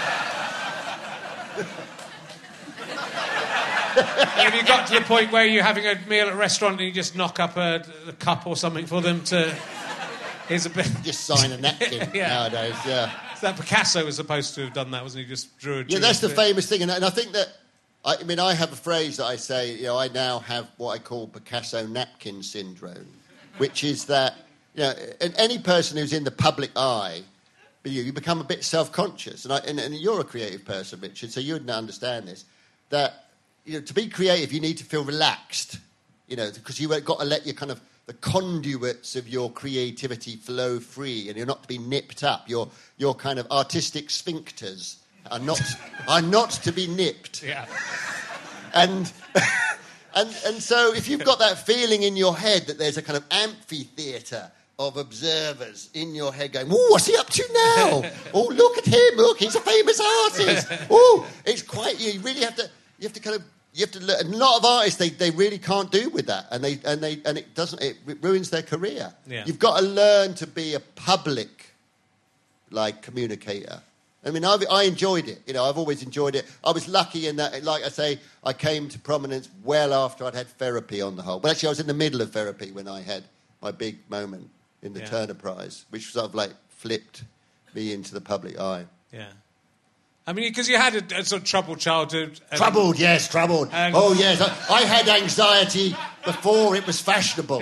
Have you got to the point where you're having a meal at a restaurant and you just knock up a cup or something for them to... Here's a bit... Just sign a napkin nowadays, yeah. So that Picasso was supposed to have done that, wasn't he? Just drew a... Yeah, that's the famous thing. And I think that... I mean, I have a phrase that I say, you know, I now have what I call Picasso napkin syndrome, which is that, you know, any person who's in the public eye, you become a bit self-conscious. And you're a creative person, Richard, so you would understand this, that... You know, to be creative, you need to feel relaxed, you know, because you've got to let your kind of the conduits of your creativity flow free, and you're not to be nipped up. Your kind of artistic sphincters are not to be nipped. Yeah. And so if you've got that feeling in your head that there's a kind of amphitheatre of observers in your head going, oh, what's he up to now? Oh, look at him! Look, he's a famous artist. Oh, it's quite. You really have to. You have to kind of. You have to learn. A lot of artists they really can't do with that, and it ruins their career. Yeah. You've got to learn to be a public, like, communicator. I mean, I enjoyed it. You know, I've always enjoyed it. I was lucky in that, like I say, I came to prominence well after I'd had therapy on the whole. But actually, I was in the middle of therapy when I had my big moment in the Turner Prize, which sort of like flipped me into the public eye. Yeah. I mean, because you had a sort of troubled childhood. Troubled. And oh, yes. I had anxiety before it was fashionable.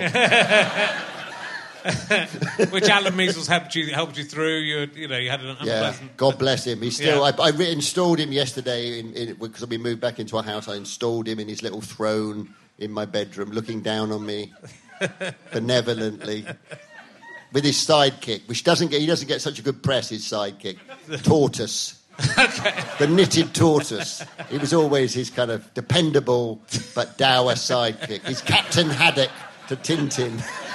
Which Alan Measles helped you through. You had an unpleasant... Yeah, God bless him. He's still... Yeah. I installed him yesterday because we moved back into our house. I installed him in his little throne in my bedroom, looking down on me benevolently. With his sidekick, which he doesn't get such a good press, his sidekick. Tortoise. Okay. The knitted tortoise. He was always his kind of dependable but dour sidekick. He's Captain Haddock to Tintin.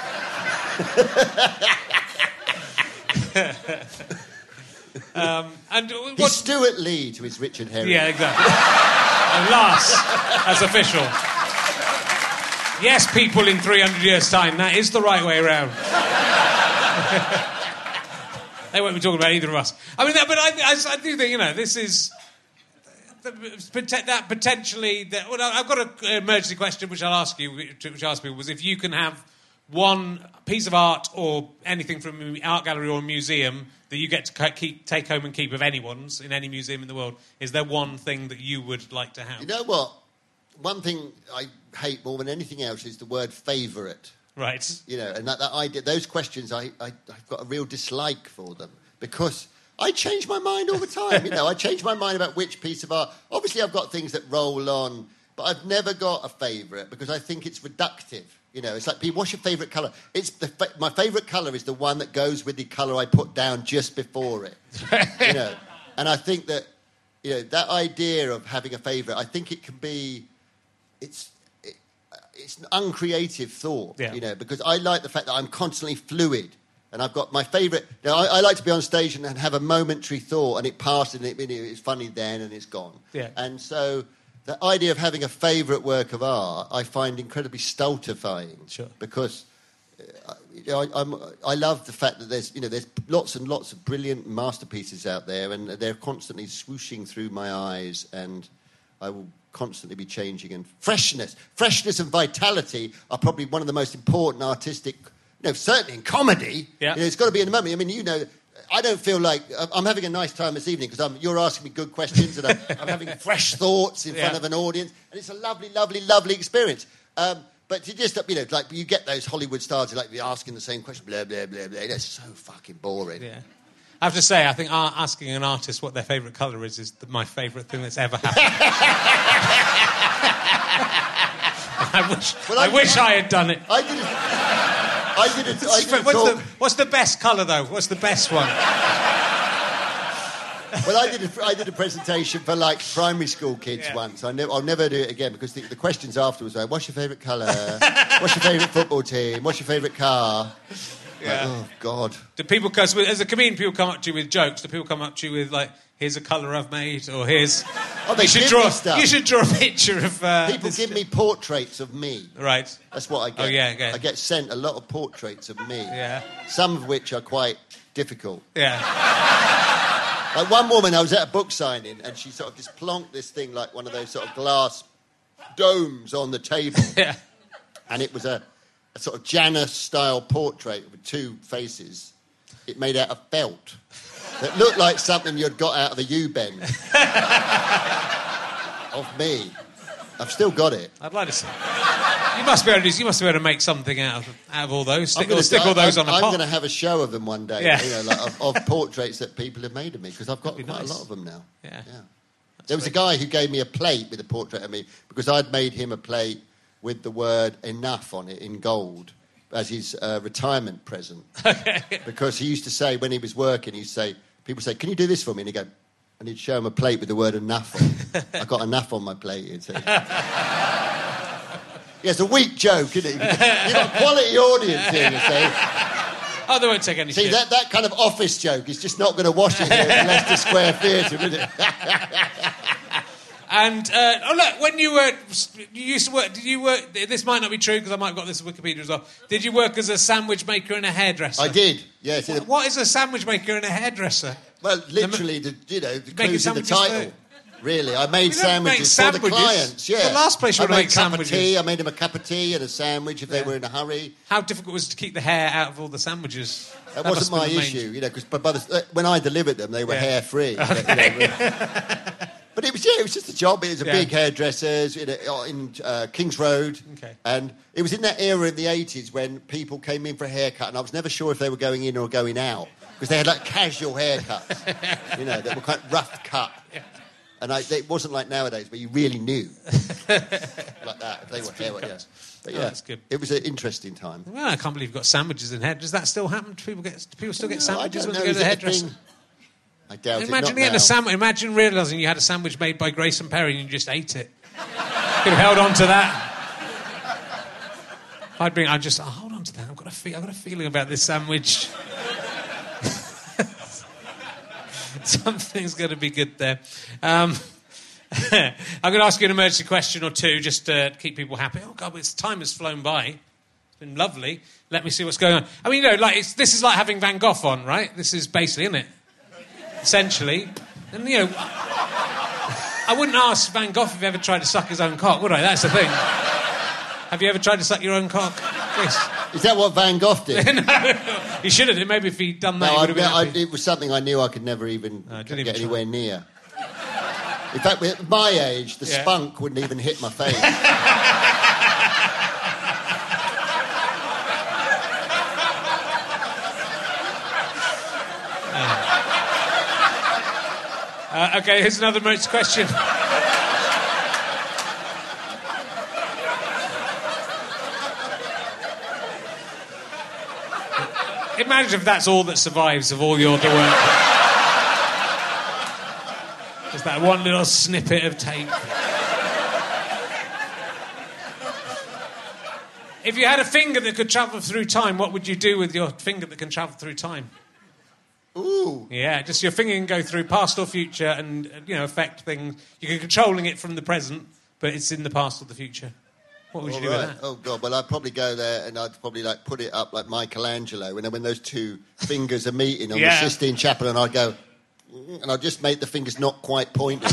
He's Stuart Lee to his Richard Herring. Yeah, exactly. At last, that's official. Yes, people, in 300 years' time, that is the right way around. They won't be talking about either of us. I mean, but I do think, you know, this is... That potentially... Well, I've got an emergency question which I'll ask you, which I ask people, was if you can have one piece of art or anything from an art gallery or a museum that you get to take home and keep of anyone's in any museum in the world, is there one thing that you would like to have? You know what? One thing I hate more than anything else is the word favourite. Right. You know, and that idea, those questions, I've got a real dislike for them because I change my mind all the time. You know, I change my mind about which piece of art. Obviously, I've got things that roll on, but I've never got a favourite because I think it's reductive. You know, it's like, what's your favourite colour? My favourite colour is the one that goes with the colour I put down just before it. You know, and I think that, you know, that idea of having a favourite, I think it can be, it's an uncreative thought, you know, because I like the fact that I'm constantly fluid. And I've got my favourite... You know, I like to be on stage and have a momentary thought, and it passes, and it's funny then, and it's gone. Yeah. And so the idea of having a favourite work of art, I find incredibly stultifying. Sure. Because I love the fact that there's lots and lots of brilliant masterpieces out there, and they're constantly swooshing through my eyes, and I will constantly be changing. And freshness and vitality are probably one of the most important artistic... You know, certainly in comedy, yeah. You know, it's got to be in the moment. I mean, you know, I don't feel like I'm having a nice time this evening because you're asking me good questions and I'm having fresh thoughts in front of an audience, and it's a lovely, lovely, lovely experience. But you just, like you get those Hollywood stars who like be asking the same question, blah blah blah blah. That's so fucking boring. Yeah. I have to say, I think asking an artist what their favourite colour is my favourite thing that's ever happened. I wish I had done it. What's the best colour, though? What's the best one? Well, I did a presentation for, like, primary school kids once. I'll never do it again because the questions afterwards were, what's your favourite colour? What's your favourite football team? What's your favourite car? Yeah. Like, oh, God. Do people, because as a comedian, people come up to you with jokes. Do people come up to you with, like, here's a colour I've made, or here's... Oh, they give me stuff. You should draw a picture of... people give me portraits of me. Right. That's what I get. Oh, yeah, okay. I get sent a lot of portraits of me. Yeah. Some of which are quite difficult. Yeah. Like one woman, I was at a book signing, and she sort of just plonked this thing like one of those sort of glass domes on the table. Yeah. And it was a sort of Janus-style portrait with two faces. It made out of felt. It looked like something you'd got out of the U-bend. Of me. I've still got it. I'd like to see. You must be able to make something out of all those. Stick all those on a pot. I'm going to have a show of them one day. Yeah. Of portraits that people have made of me, because I've got quite a lot of them now. Yeah. There was a guy who gave me a plate with a portrait of me because I'd made him a plate with the word enough on it in gold as his retirement present. Okay. Because he used to say, when he was working, people say, can you do this for me? And he'd go, and he'd show him a plate with the word enough on it. I got enough on my plate, he'd say. Yeah, it's a weak joke, isn't it? You've got a quality audience here, you see. Oh, they won't take any shit. See, that kind of office joke is just not going to wash it here at Leicester Square Theatre, is it? And, look, when you used to work, did you work, this might not be true because I might have got this on Wikipedia as well, did you work as a sandwich maker and a hairdresser? I did, yes. What is a sandwich maker and a hairdresser? Well, literally, the clues in the title. Really, I made sandwiches for the clients. Yeah, the last place you would make sandwiches. I made them a cup of tea and a sandwich if they were in a hurry. How difficult was it to keep the hair out of all the sandwiches? That wasn't my issue, because when I delivered them, they were hair free. Okay. But it was just a job. It was a big hairdressers in Kings Road, and it was in that era in the 80s when people came in for a haircut, and I was never sure if they were going in or going out because they had like casual haircuts, that were quite rough cut. Yeah. And it wasn't like nowadays where you really knew. Like that. If they were hair, But that's good. It was an interesting time. Well, I can't believe you've got sandwiches in hair. Does that still happen? Do people still get sandwiches when they go to the hairdresser? I doubt it. Imagine getting a sandwich. Imagine realising you had a sandwich made by Grayson Perry and you just ate it. Could have held on to that. I'd just hold on to that. I've got a feeling about this sandwich. Something's going to be good there. I'm going to ask you an emergency question or two just to keep people happy. Oh, God, time has flown by. It's been lovely. Let me see what's going on. I mean, this is like having Van Gogh on, right? This is basically, isn't it? Essentially. And, I wouldn't ask Van Gogh if he ever tried to suck his own cock, would I? That's the thing. Have you ever tried to suck your own cock? Yes. Is that what Van Gogh did? No, he should have. Maybe if he'd done that, he would have been happy. It was something I knew I could never even get anywhere near. In fact, at my age, the spunk wouldn't even hit my face. Okay, here's another emergency question. Imagine if that's all that survives of all your work. Just that one little snippet of tape. If you had a finger that could travel through time, what would you do with your finger that can travel through time? Ooh. Yeah, just your finger can go through past or future and, affect things. You're controlling it from the present, but it's in the past or the future. What would you do with that? Oh, God, well, I'd probably go there and I'd probably, put it up like Michelangelo when those two fingers are meeting on the Sistine Chapel, and I'd go, and I'd just make the fingers not quite pointing.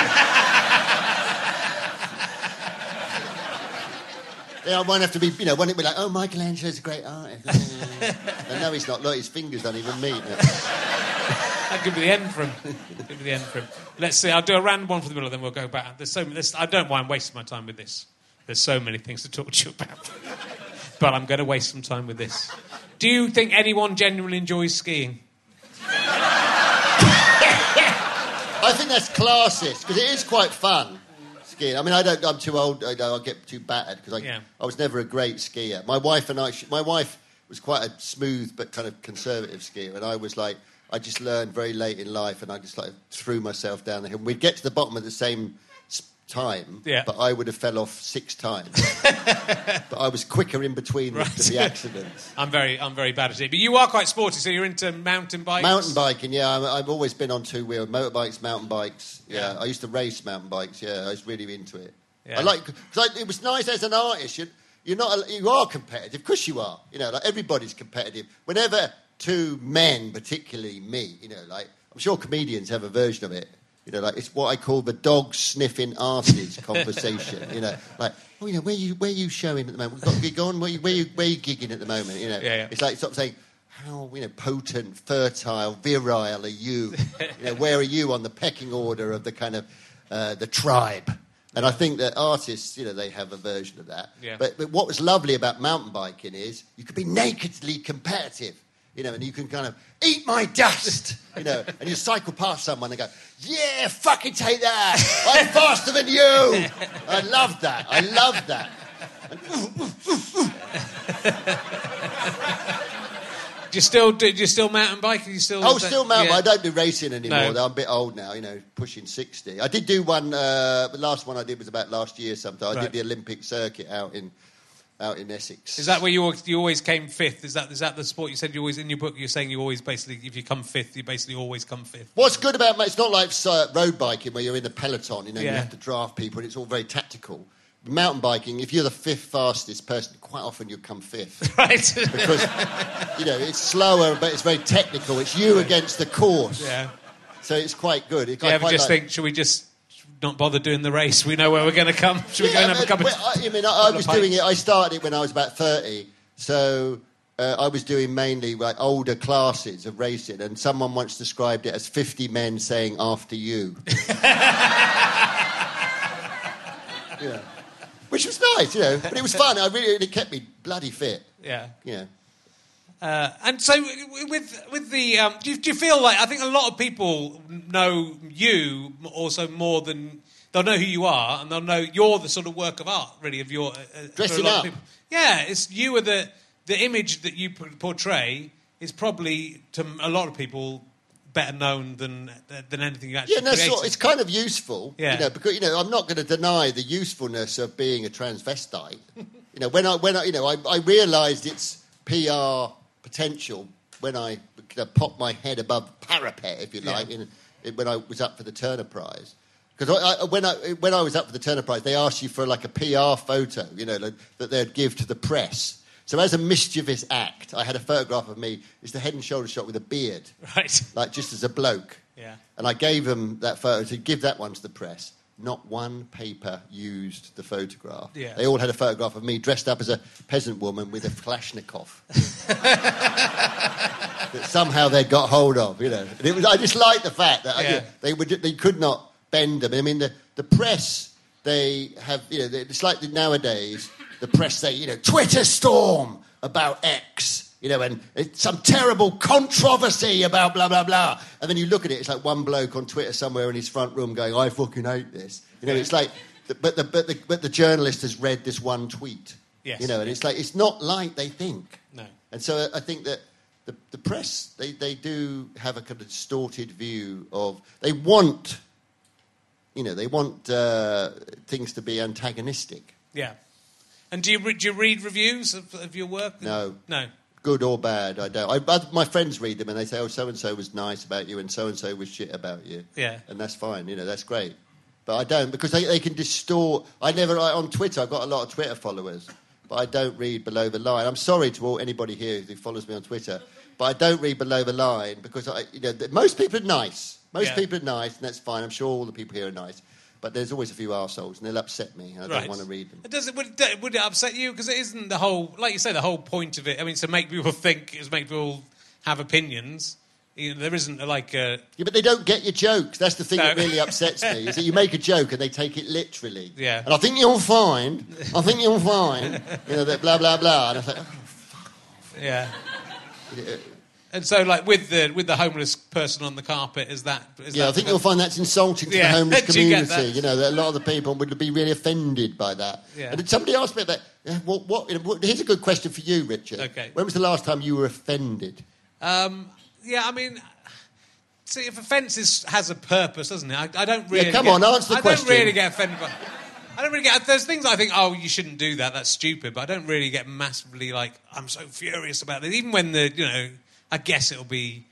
I won't have to be, won't it be like, oh, Michelangelo's a great artist. No, he's not. Look, his fingers don't even meet. That could be the end for him. Let's see. I'll do a random one for the middle, then we'll go back. I don't mind wasting my time with this. There's so many things to talk to you about. But I'm going to waste some time with this. Do you think anyone genuinely enjoys skiing? I think that's classist, because it is quite fun, skiing. I mean, I'm too old, I'll get too battered, because I was never a great skier. My wife was quite a smooth but kind of conservative skier, and I was like, I just learned very late in life, and I just like threw myself down the hill. We'd get to the bottom at the same time, but I would have fell off 6 times. But I was quicker in between the accidents. I'm very bad at it. But you are quite sporty, so you're into mountain bikes? Mountain biking, yeah. I've always been on 2-wheel. Motorbikes, mountain bikes. Yeah. I used to race mountain bikes, yeah. I was really into it. Yeah. Because it was nice as an artist. You are competitive. Of course you are. You know, like everybody's competitive. Whenever 2 men, particularly me, you know, like I'm sure comedians have a version of it. You know, like it's what I call the dog sniffing arses conversation. You know, like, oh, you know, where you showing at the moment? We've got a gig on. Where you gigging at the moment? You know, It's like sort of saying, how potent, fertile, virile are you? You know, where are you on the pecking order of the kind of the tribe? And I think that artists, you know, they have a version of that. Yeah. But what was lovely about mountain biking is you could be nakedly competitive. You know, and you can kind of eat my dust, you know, and you cycle past someone and go, yeah, fucking take that. I'm faster than you. I love that. Do you still mountain bike? Still mountain bike. I don't do racing anymore. No. I'm a bit old now, you know, pushing 60. I did do one, the last one I did was about last year sometime. I did the Olympic circuit out in Essex. Is that where you always came 5th? Is that the sport you said you always, in your book, you're saying you always basically, if you come 5th, you basically always come 5th? What's good about it's not like road biking where you're in the peloton, you know, you have to draft people and it's all very tactical. Mountain biking, if you're the 5th fastest person, quite often you'll come 5th. Right. Because, you know, it's slower, but it's very technical. It's you against the course. Yeah. So it's quite good. Do you ever just think, should we just not bother doing the race? We know where we're going to come. Should we go and have a cup of... I was doing it... I started it when I was about 30, so I was doing mainly like older classes of racing, and someone once described it as 50 men saying, after you. Yeah. Which was nice, you know, but it was fun. It kept me bloody fit. Yeah. Yeah. And so, with the, do you feel like, I think a lot of people know you also more than, they'll know who you are, and they'll know you're the sort of work of art, really, of your... Dressing up. Yeah, it's you are the image that you portray is probably, to a lot of people, better known than anything you actually created. Yeah, it's kind of useful, yeah. You know, because, you know, I'm not going to deny the usefulness of being a transvestite. You know, when I realised its PR potential when I popped my head above parapet, if you like, when I was up for the Turner Prize. Because when I was up for the Turner Prize, they asked you for like a PR photo, you know, that they'd give to the press. So as a mischievous act, I had a photograph of me. It's the head and shoulder shot with a beard, right? Like just as a bloke. Yeah. And I gave them that photo to give that one to the press. Not one paper used the photograph. Yeah. They all had a photograph of me dressed up as a peasant woman with a Kalashnikov. That somehow they got hold of, you know. And I just liked the fact that they could not bend them. I mean, the press, they have, you know, it's like nowadays, the press say, you know, Twitter storm about X. You know, and it's some terrible controversy about blah, blah, blah. And then you look at it, it's like one bloke on Twitter somewhere in his front room going, I fucking hate this. You know, it's like, but the journalist has read this one tweet. Yes. You know, and it's like, it's not like they think. No. And so I think that the press, they do have a kind of distorted view of, they want things to be antagonistic. Yeah. And do you read reviews of your work? No. No. Good or bad, I don't. My friends read them and they say, oh, so-and-so was nice about you and so-and-so was shit about you. Yeah. And that's fine, you know, that's great. But I don't, because they can distort. On Twitter, I've got a lot of Twitter followers, but I don't read below the line. I'm sorry to anybody here who follows me on Twitter, but I don't read below the line because, most people are nice. Most people are nice, and that's fine. I'm sure all the people here are nice. But there's always a few arseholes, and they'll upset me, and I don't want to read them. Would it upset you? Because it isn't the whole... Like you say, the whole point of it... I mean, to make people think, is make people have opinions. there isn't like a... Yeah, but they don't get your jokes. That's the thing that really upsets me, is that you make a joke and they take it literally. Yeah. And I think you'll find, that blah, blah, blah. And I think, oh, fuck off. Yeah. And so, like, with the homeless person on the carpet, is that... I think you'll find that's insulting to the homeless community. That a lot of the people would be really offended by that. Yeah. And somebody asked me about that. Here's a good question for you, Richard. Okay. When was the last time you were offended? Yeah, I mean, see, if offence has a purpose, doesn't it? I don't really... Yeah, come on, answer the question. I don't really get offended by... I don't really get... There's things I think, oh, you shouldn't do that, that's stupid, but I don't really get massively, like, I'm so furious about this. Even when I guess it'll be,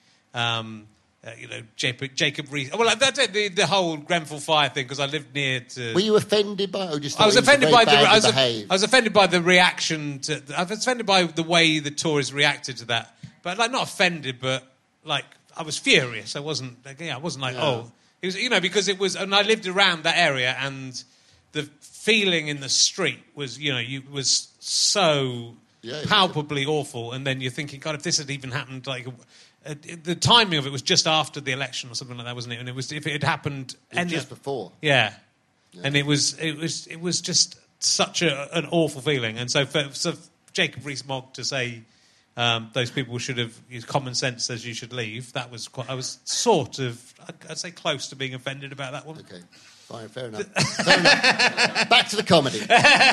Jacob Rees... Well, that's it, the whole Grenfell Fire thing, because I lived near to... Were you offended by it, or just... I was offended by I was offended by the reaction to... I was offended by the way the Tories reacted to that. But, like, not offended, but... Like, I was furious. I wasn't like, it was, because it was, and I lived around that area, and the feeling in the street was, was so palpably awful. And then you're thinking, God, if this had even happened, like, the timing of it was just after the election or something like that, wasn't it? And it was, if it had happened, just before, yeah. And it was just such an awful feeling. And so for Jacob Rees-Mogg to say. Those people should have used common sense as you should leave. That was I was sort of, I'd say, close to being offended about that one. Okay, fine, fair enough. Back to the comedy.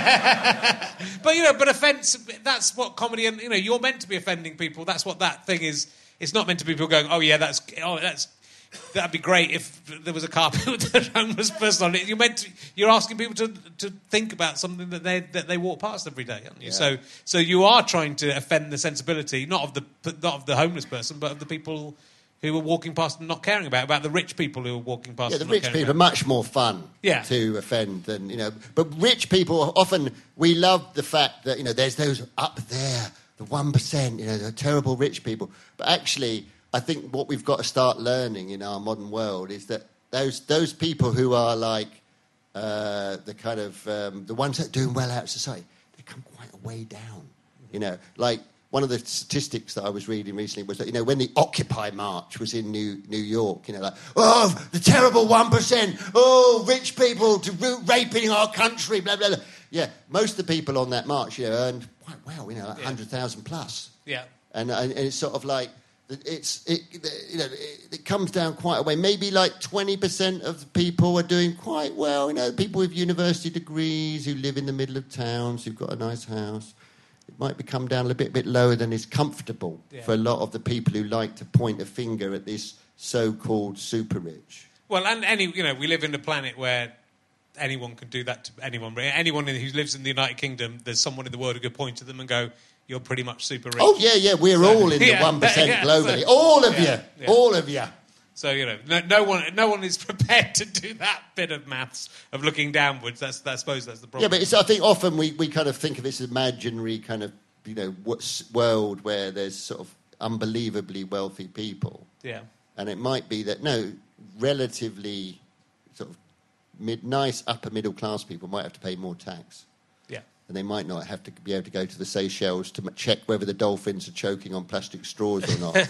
But offence, that's what comedy, and you're meant to be offending people. That's what that thing is. It's not meant to be people going, that'd be great if there was a carpet with a homeless person on it. You're asking people to think about something that they walk past every day, aren't you? Yeah. So you are trying to offend the sensibility not of the homeless person, but of the people who were walking past and not caring about the rich people who were walking past. Yeah, the rich people are much more fun to offend than But rich people often, we love the fact that there's those up there, the 1%, the terrible rich people, but actually. I think what we've got to start learning in our modern world is that those people who are like the kind of the ones that are doing well out of society, they come quite a way down. Like one of the statistics that I was reading recently was that when the Occupy March was in New York, the terrible 1%, rich people raping our country, blah blah blah. Yeah, most of the people on that march earned quite well, like 100,000 plus. Yeah, and it's sort of like. It comes down quite a way. Maybe like 20% of the people are doing quite well. People with university degrees who live in the middle of towns, who've got a nice house. It might come down a bit lower than is comfortable for a lot of the people who like to point a finger at this so-called super rich. Well, and we live in a planet where anyone can do that to anyone. Anyone who lives in the United Kingdom, there's someone in the world who could point to them and go, you're pretty much super rich. Oh, yeah, we're all in the 1% globally. All of you. All of you. So, no one is prepared to do that bit of maths of looking downwards. I suppose that's the problem. Yeah, but I think often we kind of think of this imaginary kind of, world where there's sort of unbelievably wealthy people. Yeah. And it might be that, relatively sort of nice upper middle class people might have to pay more tax. And they might not have to be able to go to the Seychelles to check whether the dolphins are choking on plastic straws or not.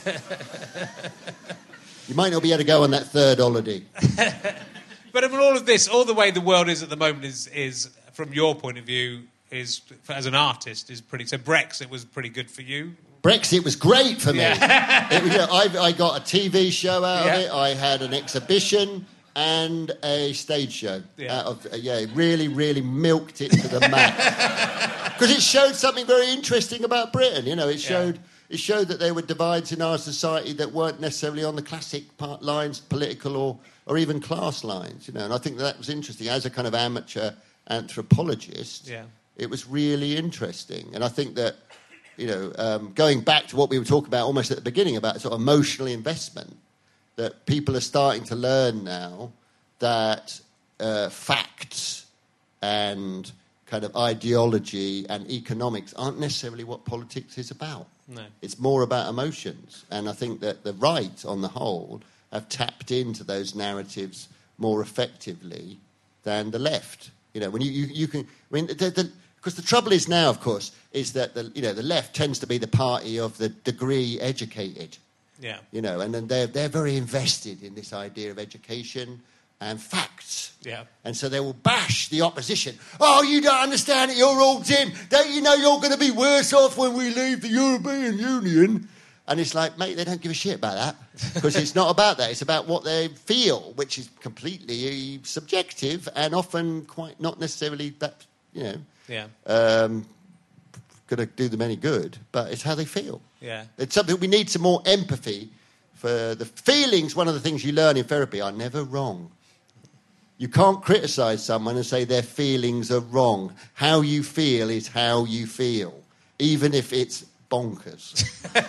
You might not be able to go on that third holiday. But I mean, all of this, all the way the world is at the moment is from your point of view, is as an artist, is pretty... So Brexit was pretty good for you? Brexit was great for me. I got a TV show out of it. I had an exhibition... and a stage show. Really, really milked it to the max. Because it showed something very interesting about Britain. It showed that there were divides in our society that weren't necessarily on the classic lines, political or even class lines. And I think that was interesting. As a kind of amateur anthropologist, it was really interesting. And I think that, going back to what we were talking about almost at the beginning about sort of emotional investment, that people are starting to learn now that facts and kind of ideology and economics aren't necessarily what politics is about. No. It's more about emotions. And I think that the right, on the whole, have tapped into those narratives more effectively than the left. When you can... because the trouble is now, of course, is that the left tends to be the party of the degree educated. Yeah. You know, and then they're very invested in this idea of education and facts. Yeah. And so they will bash the opposition. Oh, you don't understand it, you're all dim. Don't you know you're going to be worse off when we leave the European Union? And it's like, mate, they don't give a shit about that. Because it's not about that. It's about what they feel, which is completely subjective and often quite not necessarily that, you know, going to do them any good. But it's how they feel. Yeah. It's something we need some more empathy for the feelings. One of the things you learn in therapy are never wrong. You can't criticise someone and say their feelings are wrong. How you feel is how you feel, even if it's bonkers.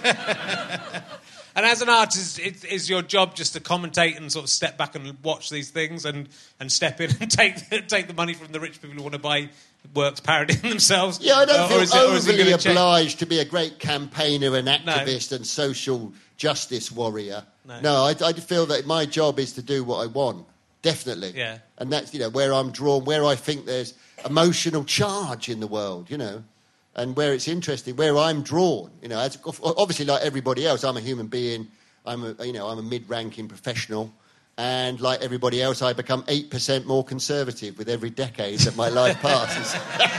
And as an artist, is your job just to commentate and sort of step back and watch these things and step in and take the money from the rich people who want to buy works parodying themselves? Yeah, I don't feel overly obliged change? to be a great campaigner and activist and social justice warrior. No, I feel that my job is to do what I want. Definitely. Yeah. And that's, you know, where I'm drawn, where I think there's emotional charge in the world, you know, and where it's interesting, where I'm drawn, you know, obviously like everybody else, I'm a human being, I'm a mid-ranking professional, and like everybody else, I become 8% more conservative with every decade that my life passes.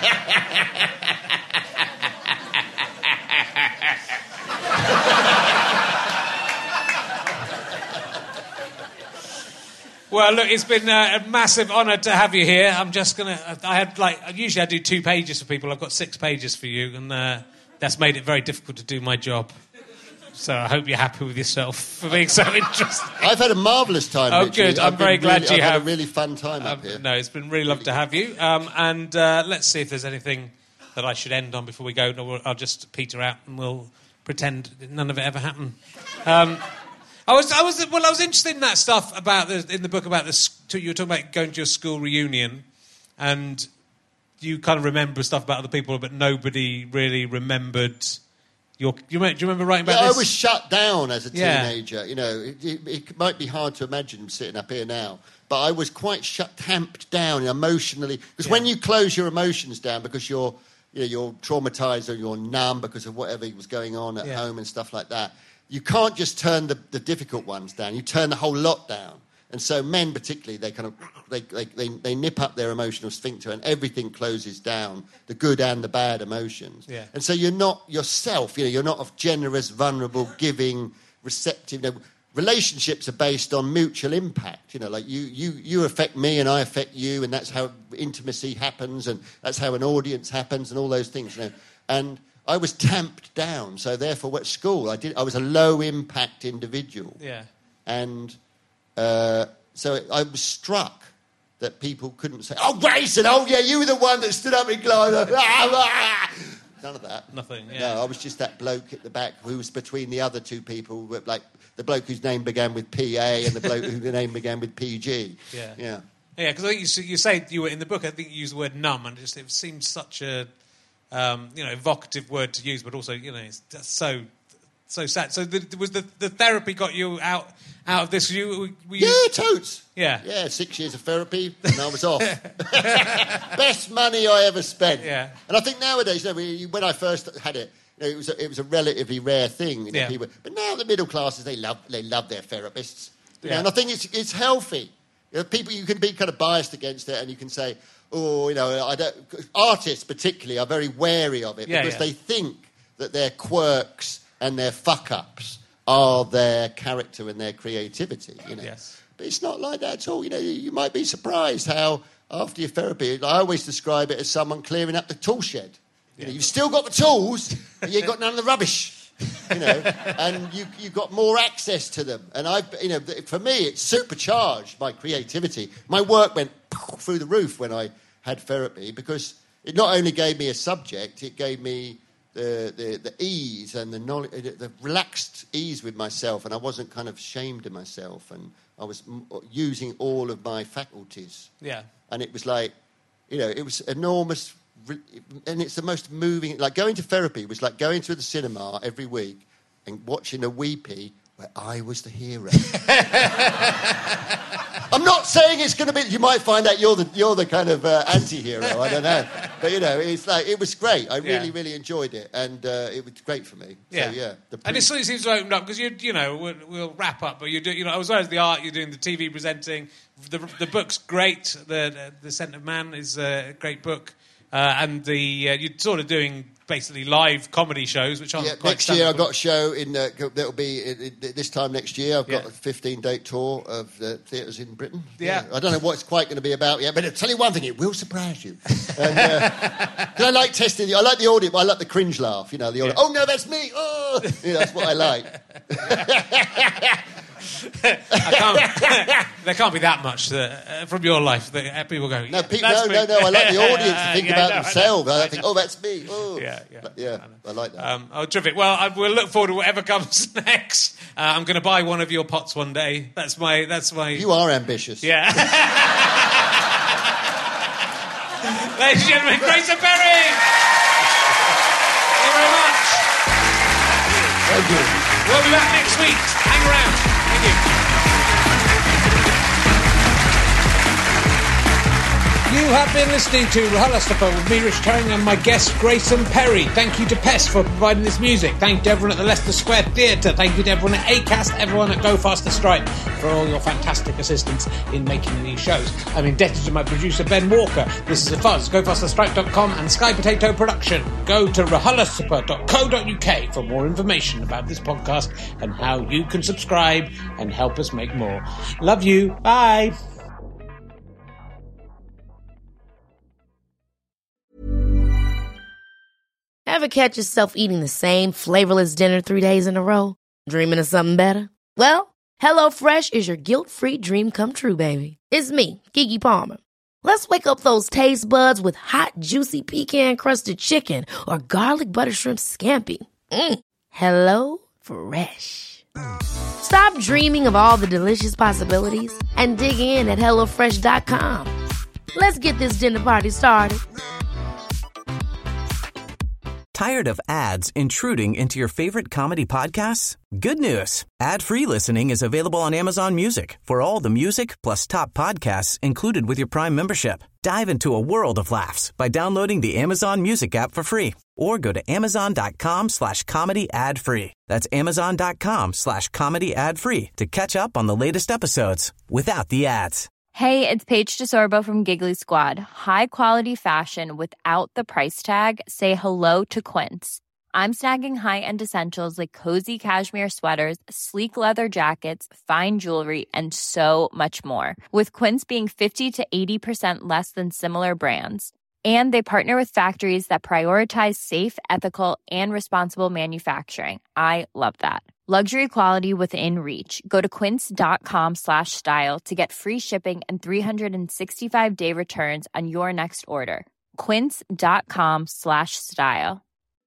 Well, look, it's been a massive honour to have you here. I'm just going to... Usually I do 2 pages for people. I've got 6 pages for you, and that's made it very difficult to do my job. So I hope you're happy with yourself for being so interesting. I've had a marvellous time, Oh, Richie. good. I'm very glad you have. I've had a really fun time up here. No, it's been really lovely to have you. And let's see if there's anything that I should end on before we go. No, I'll just peter out and we'll pretend none of it ever happened. I was interested in that stuff in the book about you were talking about going to your school reunion, and you kind of remember stuff about other people, but nobody really remembered do you remember writing about this? I was shut down as a teenager. Yeah. You know, it might be hard to imagine sitting up here now, but I was quite tamped down emotionally. Because when you close your emotions down because you're traumatised or you're numb because of whatever was going on at home and stuff like that, you can't just turn the difficult ones down. You turn the whole lot down. And so men particularly, they nip up their emotional sphincter and everything closes down, the good and the bad emotions. Yeah. And so you're not yourself. You know, you're not a generous, vulnerable, giving, receptive. You know, relationships are based on mutual impact. You know, like you affect me and I affect you, and that's how intimacy happens, and that's how an audience happens, and all those things. You know, and I was tamped down, so therefore at school I was a low impact individual. Yeah. And so I was struck that people couldn't say, "Oh, Grayson, oh yeah, you were the one that stood up in class." None of that. Nothing. Yeah. No, I was just that bloke at the back who was between the other 2 people, like the bloke whose name began with PA and the bloke whose name began with PG. Yeah. Yeah. Yeah, because I think you say you were in the book. I think you used the word numb, and it seems such a evocative word to use, but also, it's just so sad. So was the therapy got you out of this? Yeah, totes. Yeah, 6 years of therapy, and I was off. Best money I ever spent. Yeah. And I think nowadays, when I first had it, it was a relatively rare thing. People, but now the middle classes, they love their therapists. And I think it's healthy. People, you can be kind of biased against it, and you can say, artists particularly are very wary of it because they think that their quirks and their fuck-ups are their character and their creativity, Yes. But it's not like that at all. You might be surprised how, after your therapy, I always describe it as someone clearing up the tool shed. You've still got the tools, but you've got none of the rubbish. And you've got more access to them. And for me, it supercharged my creativity. My work went through the roof when I had therapy because it not only gave me a subject, it gave me the ease and the knowledge, the relaxed ease with myself, and I wasn't kind of ashamed of myself, and I was using all of my faculties. Yeah. And it was like, it was enormous. And it's the most moving... Like, going to therapy was like going to the cinema every week and watching a weepy where I was the hero. I'm not saying it's going to be. You might find out you're the kind of anti-hero. I don't know, but it's like it was great. I really enjoyed it, and it was great for me. Yeah, so, and it suddenly seems to open up because we'll wrap up, but you do as well as the art, you're doing the TV presenting. The book's great. The Scent of Man is a great book, and you're sort of doing basically live comedy shows, which aren't quite next year I've got a show that'll be this time next year. I've got a 15-date tour of theatres in Britain. Yeah. I don't know what it's quite going to be about yet, but I'll tell you one thing, it will surprise you. And, 'cause I like testing. I like the audience. I like the cringe laugh. The audience. Oh no, that's me. Oh, that's what I like. There can't be that much from your life that people go. No, I like the audience to think about themselves. I think, oh, that's me. Oh. Yeah, I like that. Terrific. Well, we'll look forward to whatever comes next. I'm going to buy one of your pots one day. That's my. You are ambitious. Yeah. Ladies and gentlemen, Grayson Perry. Thank you very much. Thank you. We'll be back next week. Hang around. Thank you. You have been listening to RHLSTP with me, Rich Herring, and my guest, Grayson Perry. Thank you to Pest for providing this music. Thank you to everyone at the Leicester Square Theatre. Thank you to everyone at Acast, everyone at Go Faster Stripe for all your fantastic assistance in making these shows. I'm indebted to my producer, Ben Walker. This is a fuzz. GoFasterStripe.com and Sky Potato Production. Go to RHLSTP.co.uk for more information about this podcast and how you can subscribe and help us make more. Love you. Bye. Ever catch yourself eating the same flavorless dinner 3 days in a row? Dreaming of something better? Well, HelloFresh is your guilt-free dream come true, baby. It's me, Keke Palmer. Let's wake up those taste buds with hot, juicy pecan-crusted chicken or garlic butter shrimp scampi. Hello Fresh. Stop dreaming of all the delicious possibilities and dig in at HelloFresh.com. Let's get this dinner party started. Tired of ads intruding into your favorite comedy podcasts? Good news. Ad-free listening is available on Amazon Music for all the music plus top podcasts included with your Prime membership. Dive into a world of laughs by downloading the Amazon Music app for free or go to amazon.com/comedy ad-free. That's amazon.com/comedy ad-free to catch up on the latest episodes without the ads. Hey, it's Paige DeSorbo from Giggly Squad. High quality fashion without the price tag. Say hello to Quince. I'm snagging high-end essentials like cozy cashmere sweaters, sleek leather jackets, fine jewelry, and so much more. With Quince being 50 to 80% less than similar brands. And they partner with factories that prioritize safe, ethical, and responsible manufacturing. I love that. Luxury quality within reach. Go to quince.com/style to get free shipping and 365-day returns on your next order. Quince.com/style.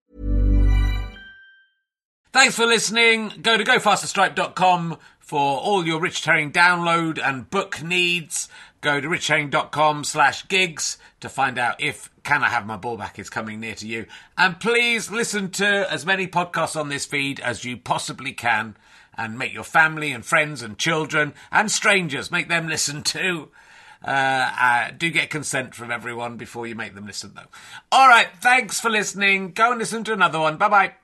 Thanks for listening. Go to GoFasterStripe.com for all your Rich Herring download and book needs. Go to richherring.com/gigs to find out if Can I Have My Ball Back is coming near to you. And please listen to as many podcasts on this feed as you possibly can and make your family and friends and children and strangers, make them listen too. Do get consent from everyone before you make them listen, though. All right, thanks for listening. Go and listen to another one. Bye-bye.